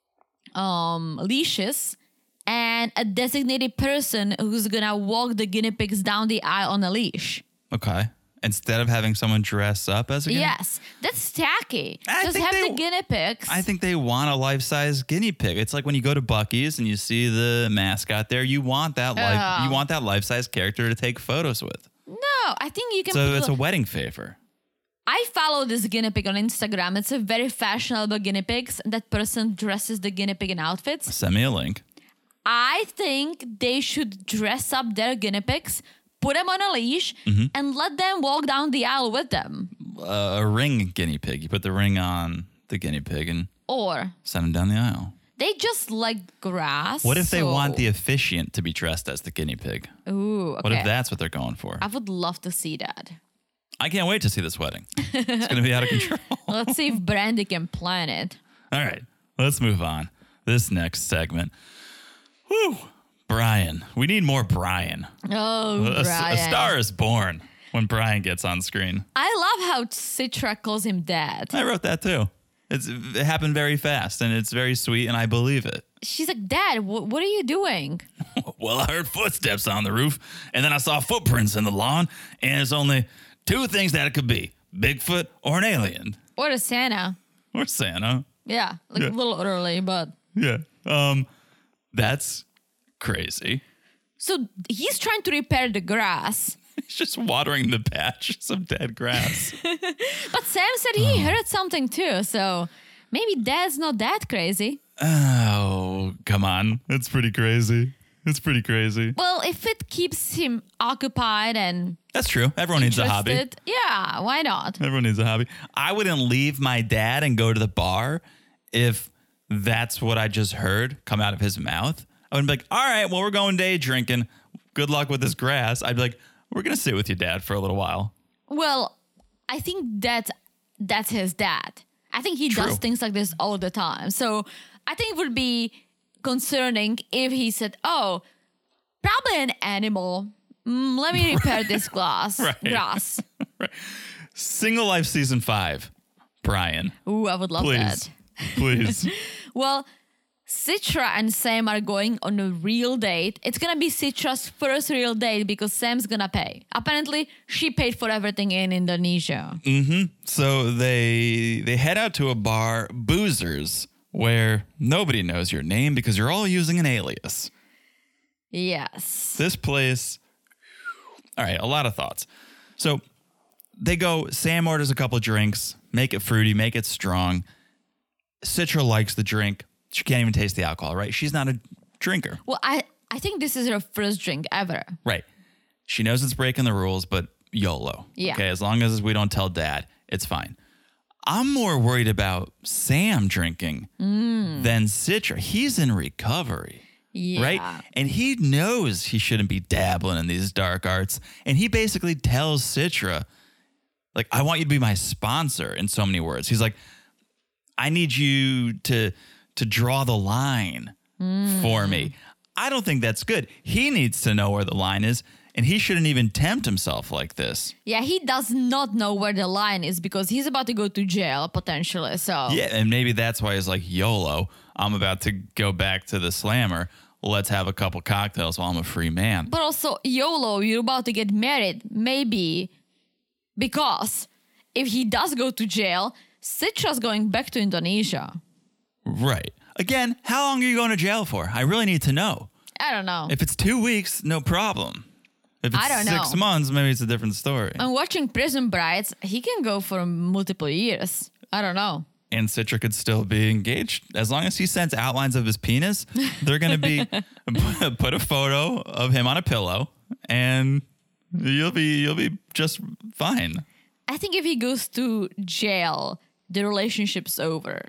um, leashes and a designated person who's gonna walk the guinea pigs down the aisle on a leash. Okay. Instead of having someone dress up as a guinea Yes, that's tacky. I Just think have they- the guinea pigs. I think they want a life-size guinea pig. It's like when you go to Buc-ee's and you see the mascot there. You want that life. Oh. You want that life-size character to take photos with. no, I think you can. So put it's a- a wedding favor. I follow this guinea pig on Instagram. It's a very fashionable guinea pigs. That person dresses the guinea pig in outfits. Send me a link. I think they should dress up their guinea pigs, put them on a leash, Mm-hmm. and let them walk down the aisle with them. Uh, a ring guinea pig. You put the ring on the guinea pig and Or send them down the aisle. they just like grass. What if they so- want the officiant to be dressed as the guinea pig? Ooh, okay. What if that's what they're going for? I would love to see that. I can't wait to see this wedding. It's going to be out of control. Let's see if Brandy can plan it. All right, let's move on. This next segment. Whew. Brian. We need more Brian. Oh, A, Brian. a star is born when Brian gets on screen. I love how Citra calls him dad. I wrote that too. It's, it happened very fast and it's very sweet and I believe it. She's like, Dad, wh- what are you doing? Well, I heard footsteps on the roof and then I saw footprints in the lawn and there's only two things that it could be. Bigfoot or an alien. Or a Santa. Or Santa. Yeah, like Yeah. a little early, but. Yeah. Um, that's crazy. So he's trying to repair the grass. He's just watering the patch of dead grass. But Sam said he heard something too, so maybe Dad's not that crazy. Oh, come on. It's pretty crazy. It's pretty crazy. Well, if it keeps him occupied and That's true. Everyone needs a hobby. interested, yeah, why not? Everyone needs a hobby. I wouldn't leave my dad and go to the bar if that's what I just heard come out of his mouth. I would be like, all right, well, we're going day drinking. Good luck with this grass. I'd be like, we're going to sit with your dad for a little while. Well, I think that that's his dad. I think he True. does things like this all the time. So I think it would be concerning if he said, oh, probably an animal. Mm, let me repair this glass. Right. Grass. Right. Single Life Season five. Brian. Ooh, I would love Please. that. Please. Well, Citra and Sam are going on a real date. It's gonna be Citra's first real date because Sam's gonna pay. Apparently, she paid for everything in Indonesia. So they they head out to a bar, Boozers, where nobody knows your name because you're all using an alias. Yes. This place, all right, a lot of thoughts. So they go, Sam orders a couple drinks, make it fruity, make it strong. Citra likes the drink. She can't even taste the alcohol, right? She's not a drinker. Well, I, I think this is her first drink ever. Right. She knows it's breaking the rules, but YOLO. Yeah. Okay, as long as we don't tell dad, it's fine. I'm more worried about Sam drinking Mm. than Citra. He's in recovery. Yeah. Right? And he knows he shouldn't be dabbling in these dark arts. And he basically tells Citra, like, I want you to be my sponsor in so many words. He's like, I need you to to draw the line for me. I don't think that's good. He needs to know where the line is, and he shouldn't even tempt himself like this. Yeah, he does not know where the line is because he's about to go to jail potentially. So Yeah, and maybe that's why he's like, YOLO, I'm about to go back to the slammer. Let's have a couple cocktails while I'm a free man. But also, YOLO, you're about to get married. Maybe because if he does go to jail, Citra's going back to Indonesia. Right. Again, how long are you going to jail for? I really need to know. I don't know. If it's two weeks, no problem. If it's I don't six know. months, maybe it's a different story. I'm watching Prison Brides. He can go for multiple years. I don't know. And Citra could still be engaged. As long as he sends outlines of his penis, they're going to be put a photo of him on a pillow and you'll be you'll be just fine. I think if he goes to jail, the relationship's over.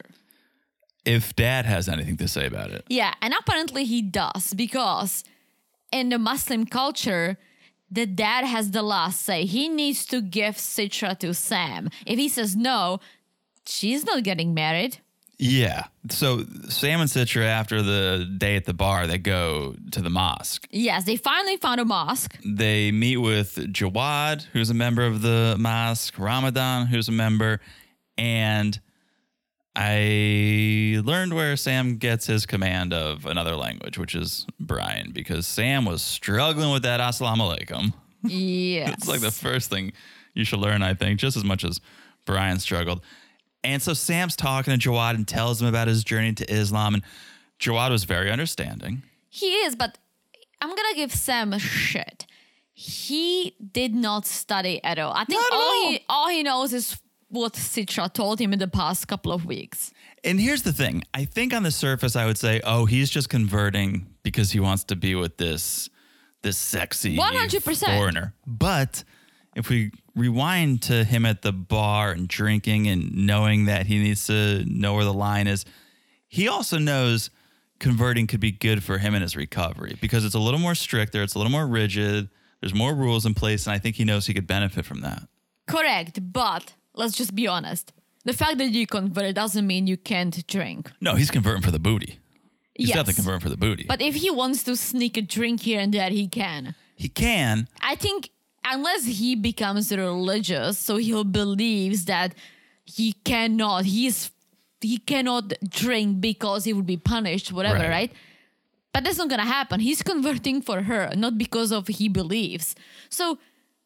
If dad has anything to say about it. Yeah, and apparently he does because in the Muslim culture, the dad has the last say. He needs to give Citra to Sam. If he says no, she's not getting married. Yeah. So Sam and Citra, after the day at the bar, they go to the mosque. Yes, they finally found a mosque. They meet with Jawad, who's a member of the mosque, Ramadan, who's a member, and I learned where Sam gets his command of another language, which is Brian, because Sam was struggling with that assalamu alaikum. Yes. It's like the first thing you should learn, I think, just as much as Brian struggled. And so Sam's talking to Jawad and tells him about his journey to Islam, and Jawad was very understanding. He is, but I'm going to give Sam a shit. He did not study at all. I think Not at all all. he all he knows is what Citra told him in the past couple of weeks. And here's the thing. I think on the surface, I would say, oh, he's just converting because he wants to be with this, this sexy one hundred percent. foreigner. But if we rewind to him at the bar and drinking and knowing that he needs to know where the line is, he also knows converting could be good for him in his recovery because it's a little more stricter. It's a little more rigid. There's more rules in place. And I think he knows he could benefit from that. Correct, but let's just be honest. The fact that you convert doesn't mean you can't drink. No, he's converting for the booty. He's Yes. definitely converting for the booty. But if he wants to sneak a drink here and there, he can. he can. I think unless he becomes religious, so he believes that he cannot, he's he cannot drink because he would be punished, whatever, Right. right? But that's not gonna happen. He's converting for her, not because of he believes. So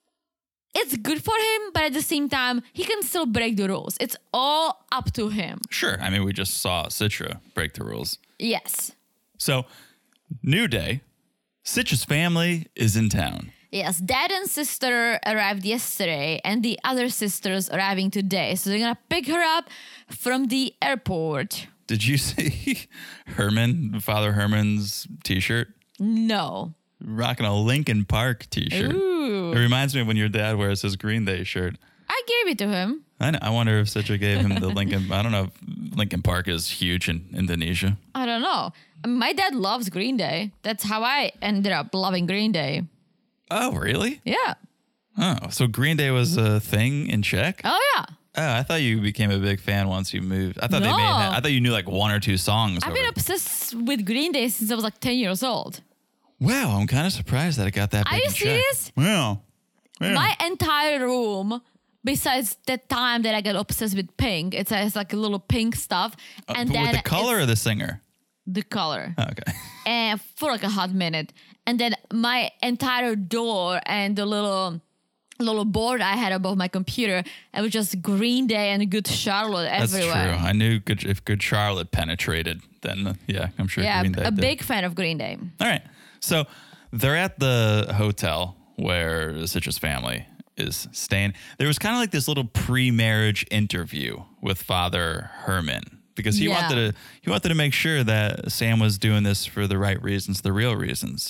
it's good for him, but at the same time, he can still break the rules. It's all up to him. Sure. I mean, we just saw Citra break the rules. Yes. So, new day. Citra's family is in town. Yes, dad and sister arrived yesterday, and the other sister's arriving today. So they're gonna pick her up from the airport. Did you see Herman, Father Herman's t-shirt? No. Rocking a Linkin Park t-shirt. Ooh. It reminds me of when your dad wears his Green Day shirt. I gave it to him. I know, I wonder if Citra gave him the Linkin. I don't know if Linkin Park is huge in Indonesia. I don't know. I mean, my dad loves Green Day. That's how I ended up loving Green Day. Oh, really? Yeah. Oh, so Green Day was a thing in Czech? Oh, yeah. Oh, I thought you became a big fan once you moved. I thought they No. made. I thought you knew like one or two songs. I've over- been obsessed with Green Day since I was like ten years old. Wow, I'm kind of surprised that it got that big. Are you in Czech. serious? Wow. Yeah. My entire room, besides the time that I got obsessed with Pink, it has like a little pink stuff. Uh, And but then with the color it's or the singer? the color. Oh, okay. And for like a hot minute. And then my entire door and the little little board I had above my computer, it was just Green Day and Good Charlotte That's everywhere. true. I knew good, if Good Charlotte penetrated, then uh, yeah, I'm sure Yeah, Green Day a did. big fan of Green Day. All right. So they're at the hotel where the Citrus family is staying. There was kind of like this little pre-marriage interview with Father Herman because he Yeah. wanted to he wanted to make sure that Sam was doing this for the right reasons, the real reasons.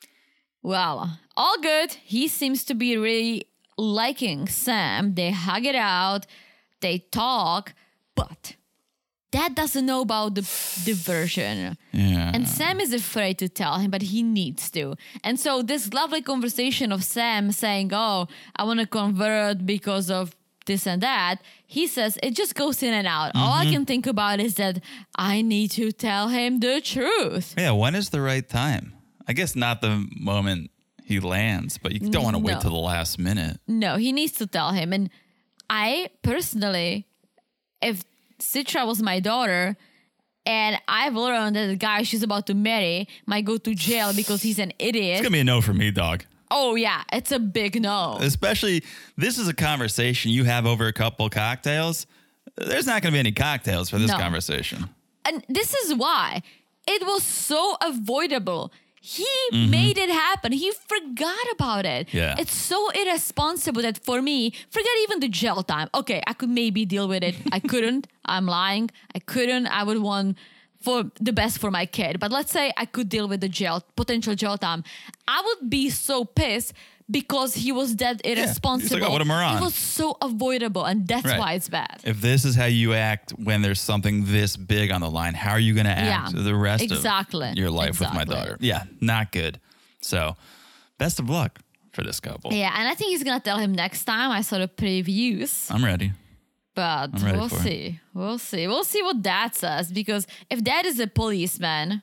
Well, all good. He seems to be really liking Sam. They hug it out, they talk, but Dad doesn't know about the diversion. Yeah. And Sam is afraid to tell him, but he needs to. And so this lovely conversation of Sam saying, oh, I want to convert because of this and that, he says it just goes in and out. All I can think about is that I need to tell him the truth. Yeah, when is the right time? I guess not the moment he lands, but you don't want to wait No. till the last minute. No, he needs to tell him. And I personally, if Citra was my daughter and I've learned that the guy she's about to marry might go to jail because he's an idiot. It's going to be a no for me, dog. Oh, yeah, it's a big no. Especially, this is a conversation you have over a couple cocktails. There's not going to be any cocktails for this No. conversation. And this is why it was so avoidable. He Mm-hmm. made it happen. He forgot about it. Yeah. It's so irresponsible that for me, forget even the jail time. Okay, I could maybe deal with it. I couldn't. I'm lying. I couldn't. I would want for the best for my kid. But let's say I could deal with the jail, potential jail time. I would be so pissed because he was that He's like, irresponsible. "Oh, what a moron." It was so avoidable, and that's Right. why it's bad. If this is how you act when there's something this big on the line, how are you going to act Yeah, the rest exactly, of your life with my exactly. daughter? Yeah, not good. So, best of luck for this couple. Yeah, and I think he's gonna tell him next time. I saw the previews, I'm ready. but I'm ready we'll for it. see. We'll see. We'll see what Dad says, because if Dad is a policeman,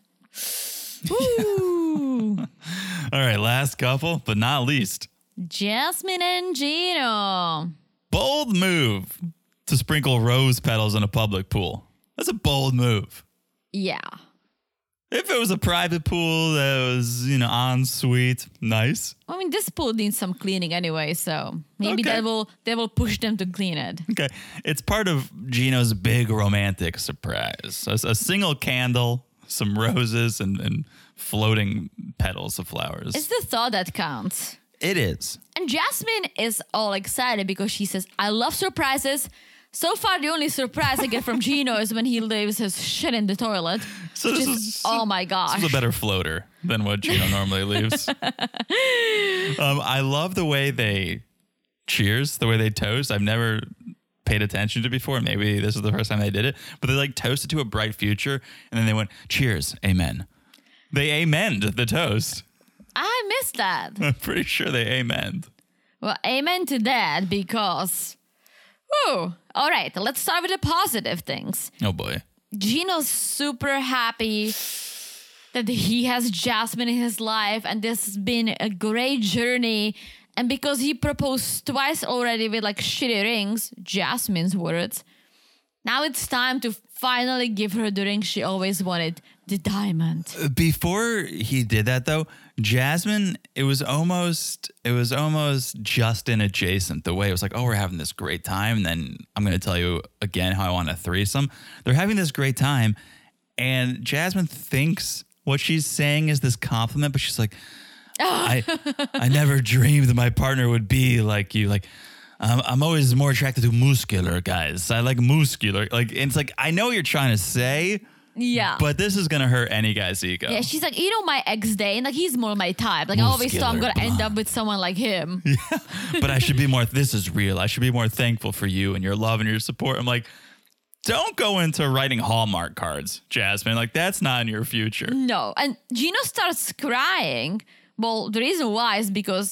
woo, All right, last couple, but not least. Jasmine and Gino. Bold move to sprinkle rose petals in a public pool. That's a bold move. Yeah. If it was a private pool that was, you know, en suite, nice. I mean, this pool needs some cleaning anyway, so maybe Okay. that will that will push them to clean it. Okay. It's part of Gino's big romantic surprise. A, a single candle, some roses, and, and floating petals of flowers. It's the thought that counts. It is. And Jasmine is all excited because she says, I love surprises. So far, the only surprise I get from Gino is when he leaves his shit in the toilet. So which this is, is- oh my This gosh. is a better floater than what Gino normally leaves. um, I love the way they cheers, the way they toast. I've never paid attention to before. Maybe this is the first time they did it, but they like toasted to a bright future, and then they went, cheers, amen. They amened the toast. I missed that. I'm pretty sure they amened. Well, amen to that, because, whew. All right, let's start with the positive things. Oh boy. Gino's super happy that he has Jasmine in his life, and this has been a great journey. And because he proposed twice already with like shitty rings, Jasmine's words, now it's time to finally give her the ring she always wanted, the diamond. Before he did that though, Jasmine, it was almost it was almost Justin adjacent. The way it was like, oh, we're having this great time, and then I'm going to tell you again how I want a threesome. They're having this great time, and Jasmine thinks what she's saying is this compliment, but she's like, I I never dreamed that my partner would be like you. Like, um, I'm always more attracted to muscular guys. I like muscular. Like, and it's like, I know what you're trying to say, Yeah. but this is gonna hurt any guy's ego. yeah, she's like, you know, my ex day, and like he's more my type. Like I always thought I'm Muscular gonna end up blonde. with someone like him. But I should be more, this is real. I should be more thankful for you and your love and your support. I'm like, don't go into writing Hallmark cards, Jasmine. Like, that's not in your future. No. And Gino starts crying. Well, the reason why is because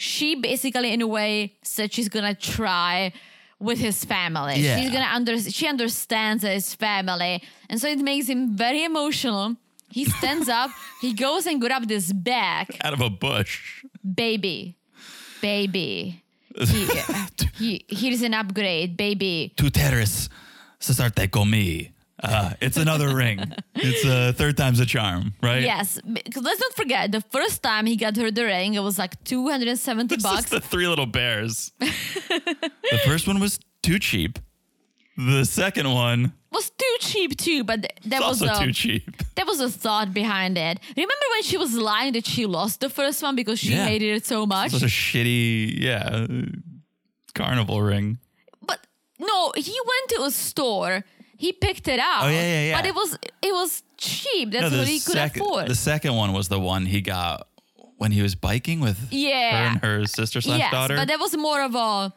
she basically, in a way, said she's gonna try with his family. Yeah. She's gonna under she understands his family, and so it makes him very emotional. He stands up, he goes and grabs this bag. Out of a bush. Baby, baby. He, he, here's an upgrade, baby. Tu terres, cesarte conmi. Uh, it's another ring. It's uh, third time's a charm, right? Yes, because let's not forget, the first time he got her the ring, it was like two hundred seventy This bucks. is the Three Little Bears. The first one was too cheap. The second one was too cheap too, but th- that was was also a, too cheap. There was a thought behind it. Remember when she was lying that she lost the first one because she Yeah. hated it so much? Such a shitty, yeah, carnival ring. But no, he went to a store. He picked it out. Oh, yeah, yeah, yeah. But it was it was cheap. That's No, what the he could sec- afford. The second one was the one he got when he was biking with Yeah. her and her sister slash yes, daughter. but that was more of a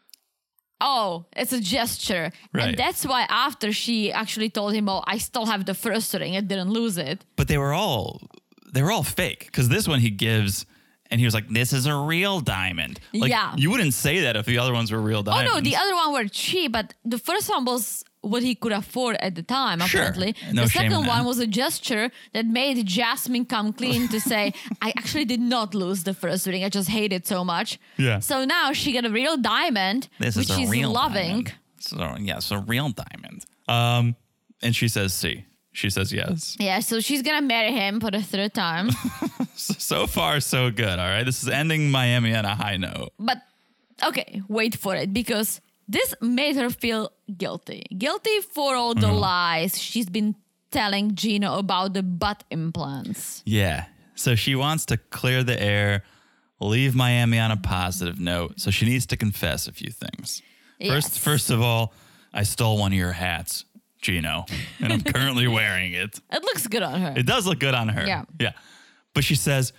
oh, it's a gesture. Right. And that's why after she actually told him, oh, I still have the first ring. I didn't lose it. But they were all they were all fake because this one he gives and he was like, "This is a real diamond." Like, Yeah. you wouldn't say that if the other ones were real Oh, diamonds. no, the other one were cheap, but the first one was what he could afford at the time, Sure. apparently. No the shame in second one that. was a gesture that made Jasmine come clean to say, I actually did not lose the first ring. I just hate it so much. Yeah. So now she got a real diamond, This which is a she's real loving. diamond. So yeah, it's a real diamond. Um, and she says, "See." She says yes. Yeah, so she's going to marry him for the third time. So, so far, so good. All right, this is ending Miami on a high note. But okay, wait for it, because this made her feel guilty. Guilty for all the Mm-hmm. lies she's been telling Gino about the butt implants. Yeah. So she wants to clear the air, leave Miami on a positive note. So she needs to confess a few things. First, Yes. first of all, I stole one of your hats, Gino, and I'm currently wearing it. It looks good on her. It does look good on her. Yeah. Yeah. But she says,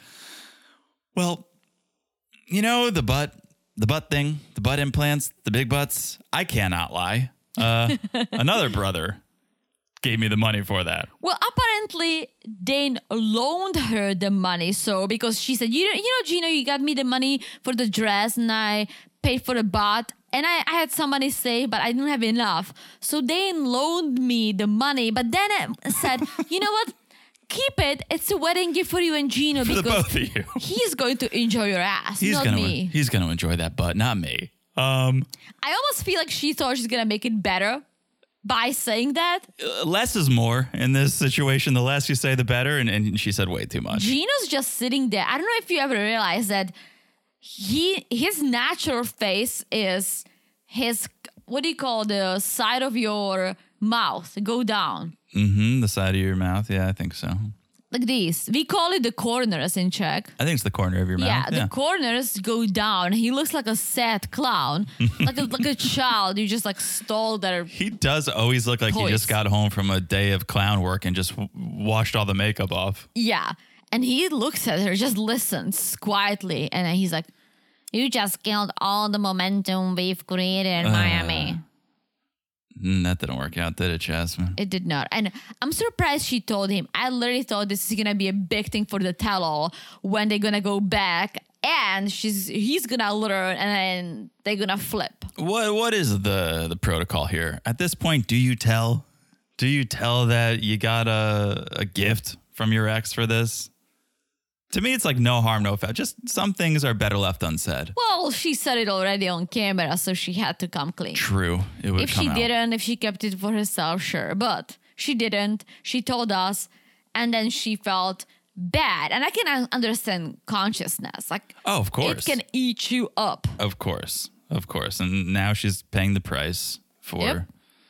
well, you know, the butt, the butt thing, the butt implants, the big butts, I cannot lie. Uh, another brother gave me the money for that. Well, apparently Dane loaned her the money. So because she said, you know, you know, Gino, you got me the money for the dress and I paid for the butt. And I, I had some money saved, but I didn't have enough. So Dane loaned me the money, but then I said, you know what? Keep it. It's a wedding gift for you and Gino For the because both of you. he's going to enjoy your ass, He's not gonna me. he's gonna enjoy that butt, not me. Um, I almost feel like she thought she's going to make it better by saying that. uh, less is more in this situation. The less you say, the better. And, and she said way too much. Gino's just sitting there. I don't know if you ever realized that he his natural face is his, what do you call the side of your mouth go down Mm-hmm. The side of your mouth. Yeah, I think so. like this. We call it the corners in Czech. I think it's the corner of your Yeah, mouth. the corners go down. He looks like a sad clown, like a like a child. You just like stole their. He does always look like he Toys. just got home from a day of clown work and just w- washed all the makeup off. Yeah, and he looks at her, just listens quietly, and then he's like, "You just killed all the momentum we've created in Miami." Mm, that didn't work out, did it, Jasmine? It did not. And I'm surprised she told him. I literally thought this is going to be a big thing for the tell-all when they're going to go back and she's he's going to learn and then they're going to flip. What What is the, the protocol here? At this point, do you tell? Do you tell that you got a, a gift from your ex for this? To me, it's like no harm, no foul. Just some things are better left unsaid. Well, she said it already on camera, so she had to come clean. True. It would If come she out. didn't, if she kept it for herself, sure. But she didn't. She told us, and then she felt bad. And I can un- understand consciousness. Like, Oh, of course. it can eat you up. Of course. Of course. And now she's paying the price for Yep.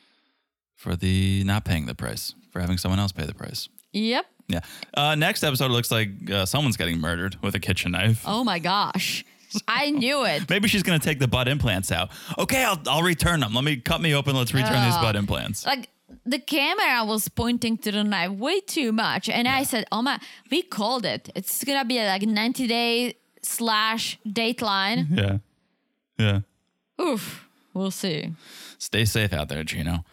for the not paying the price, for having someone else pay the price. Yep. Yeah. Uh, next episode looks like uh, someone's getting murdered with a kitchen knife. Oh my gosh. I knew it. Maybe she's going to take the butt implants out. Okay, I'll, I'll return them. Let me cut me open. Let's return these Ugh. butt implants. Like, the camera was pointing to the knife way too much. And I said, oh my, we called it. It's going to be like ninety day slash dateline. Yeah. Yeah. Oof. We'll see. Stay safe out there, Gino.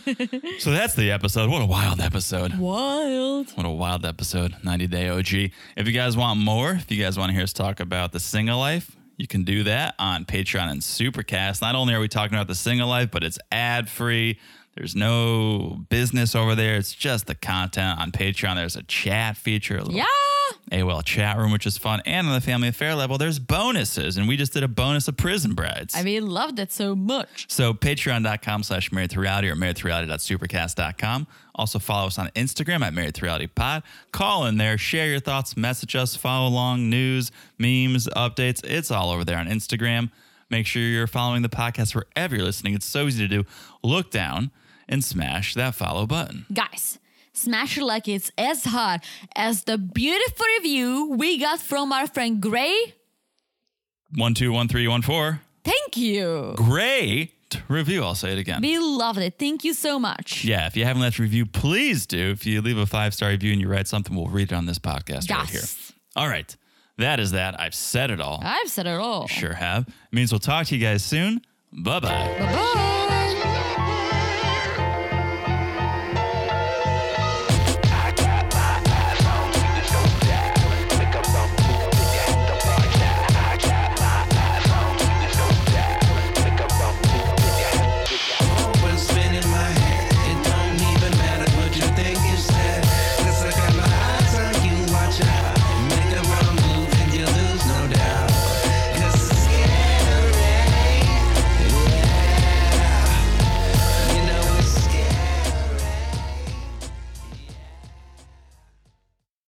So that's the episode. What a wild episode. Wild. What a wild episode. ninety day O G. If you guys want more, if you guys want to hear us talk about the single life, You can do that on Patreon and Supercast. Not only are we talking about the single life, but it's ad-free. There's no business over there. It's just the content. On Patreon, there's a chat feature, a little Yeah. A O L chat room, which is fun. And on the Family Affair level, there's bonuses. And we just did a bonus of Prison Brides. I mean, loved it so much. So patreon.com slash married to reality or married to reality dot supercast dot com. Also follow us on Instagram at married to reality pod. Call in there, share your thoughts, message us, follow along, news, memes, updates. It's all over there on Instagram. Make sure you're following the podcast wherever you're listening. It's so easy to do. Look down and smash that follow button. Guys, smash it like it's as hard as the beautiful review we got from our friend Gray. One, two, one, three, one, four. Thank you. Great review. I'll say it again. We loved it. Thank you so much. Yeah, if you haven't left a review, please do. If you leave a five-star review and you write something, we'll read it on this podcast Yes. right here. All right. That is that. I've said it all. I've said it all. Sure have. It means we'll talk to you guys soon. Bye-bye. Bye-bye.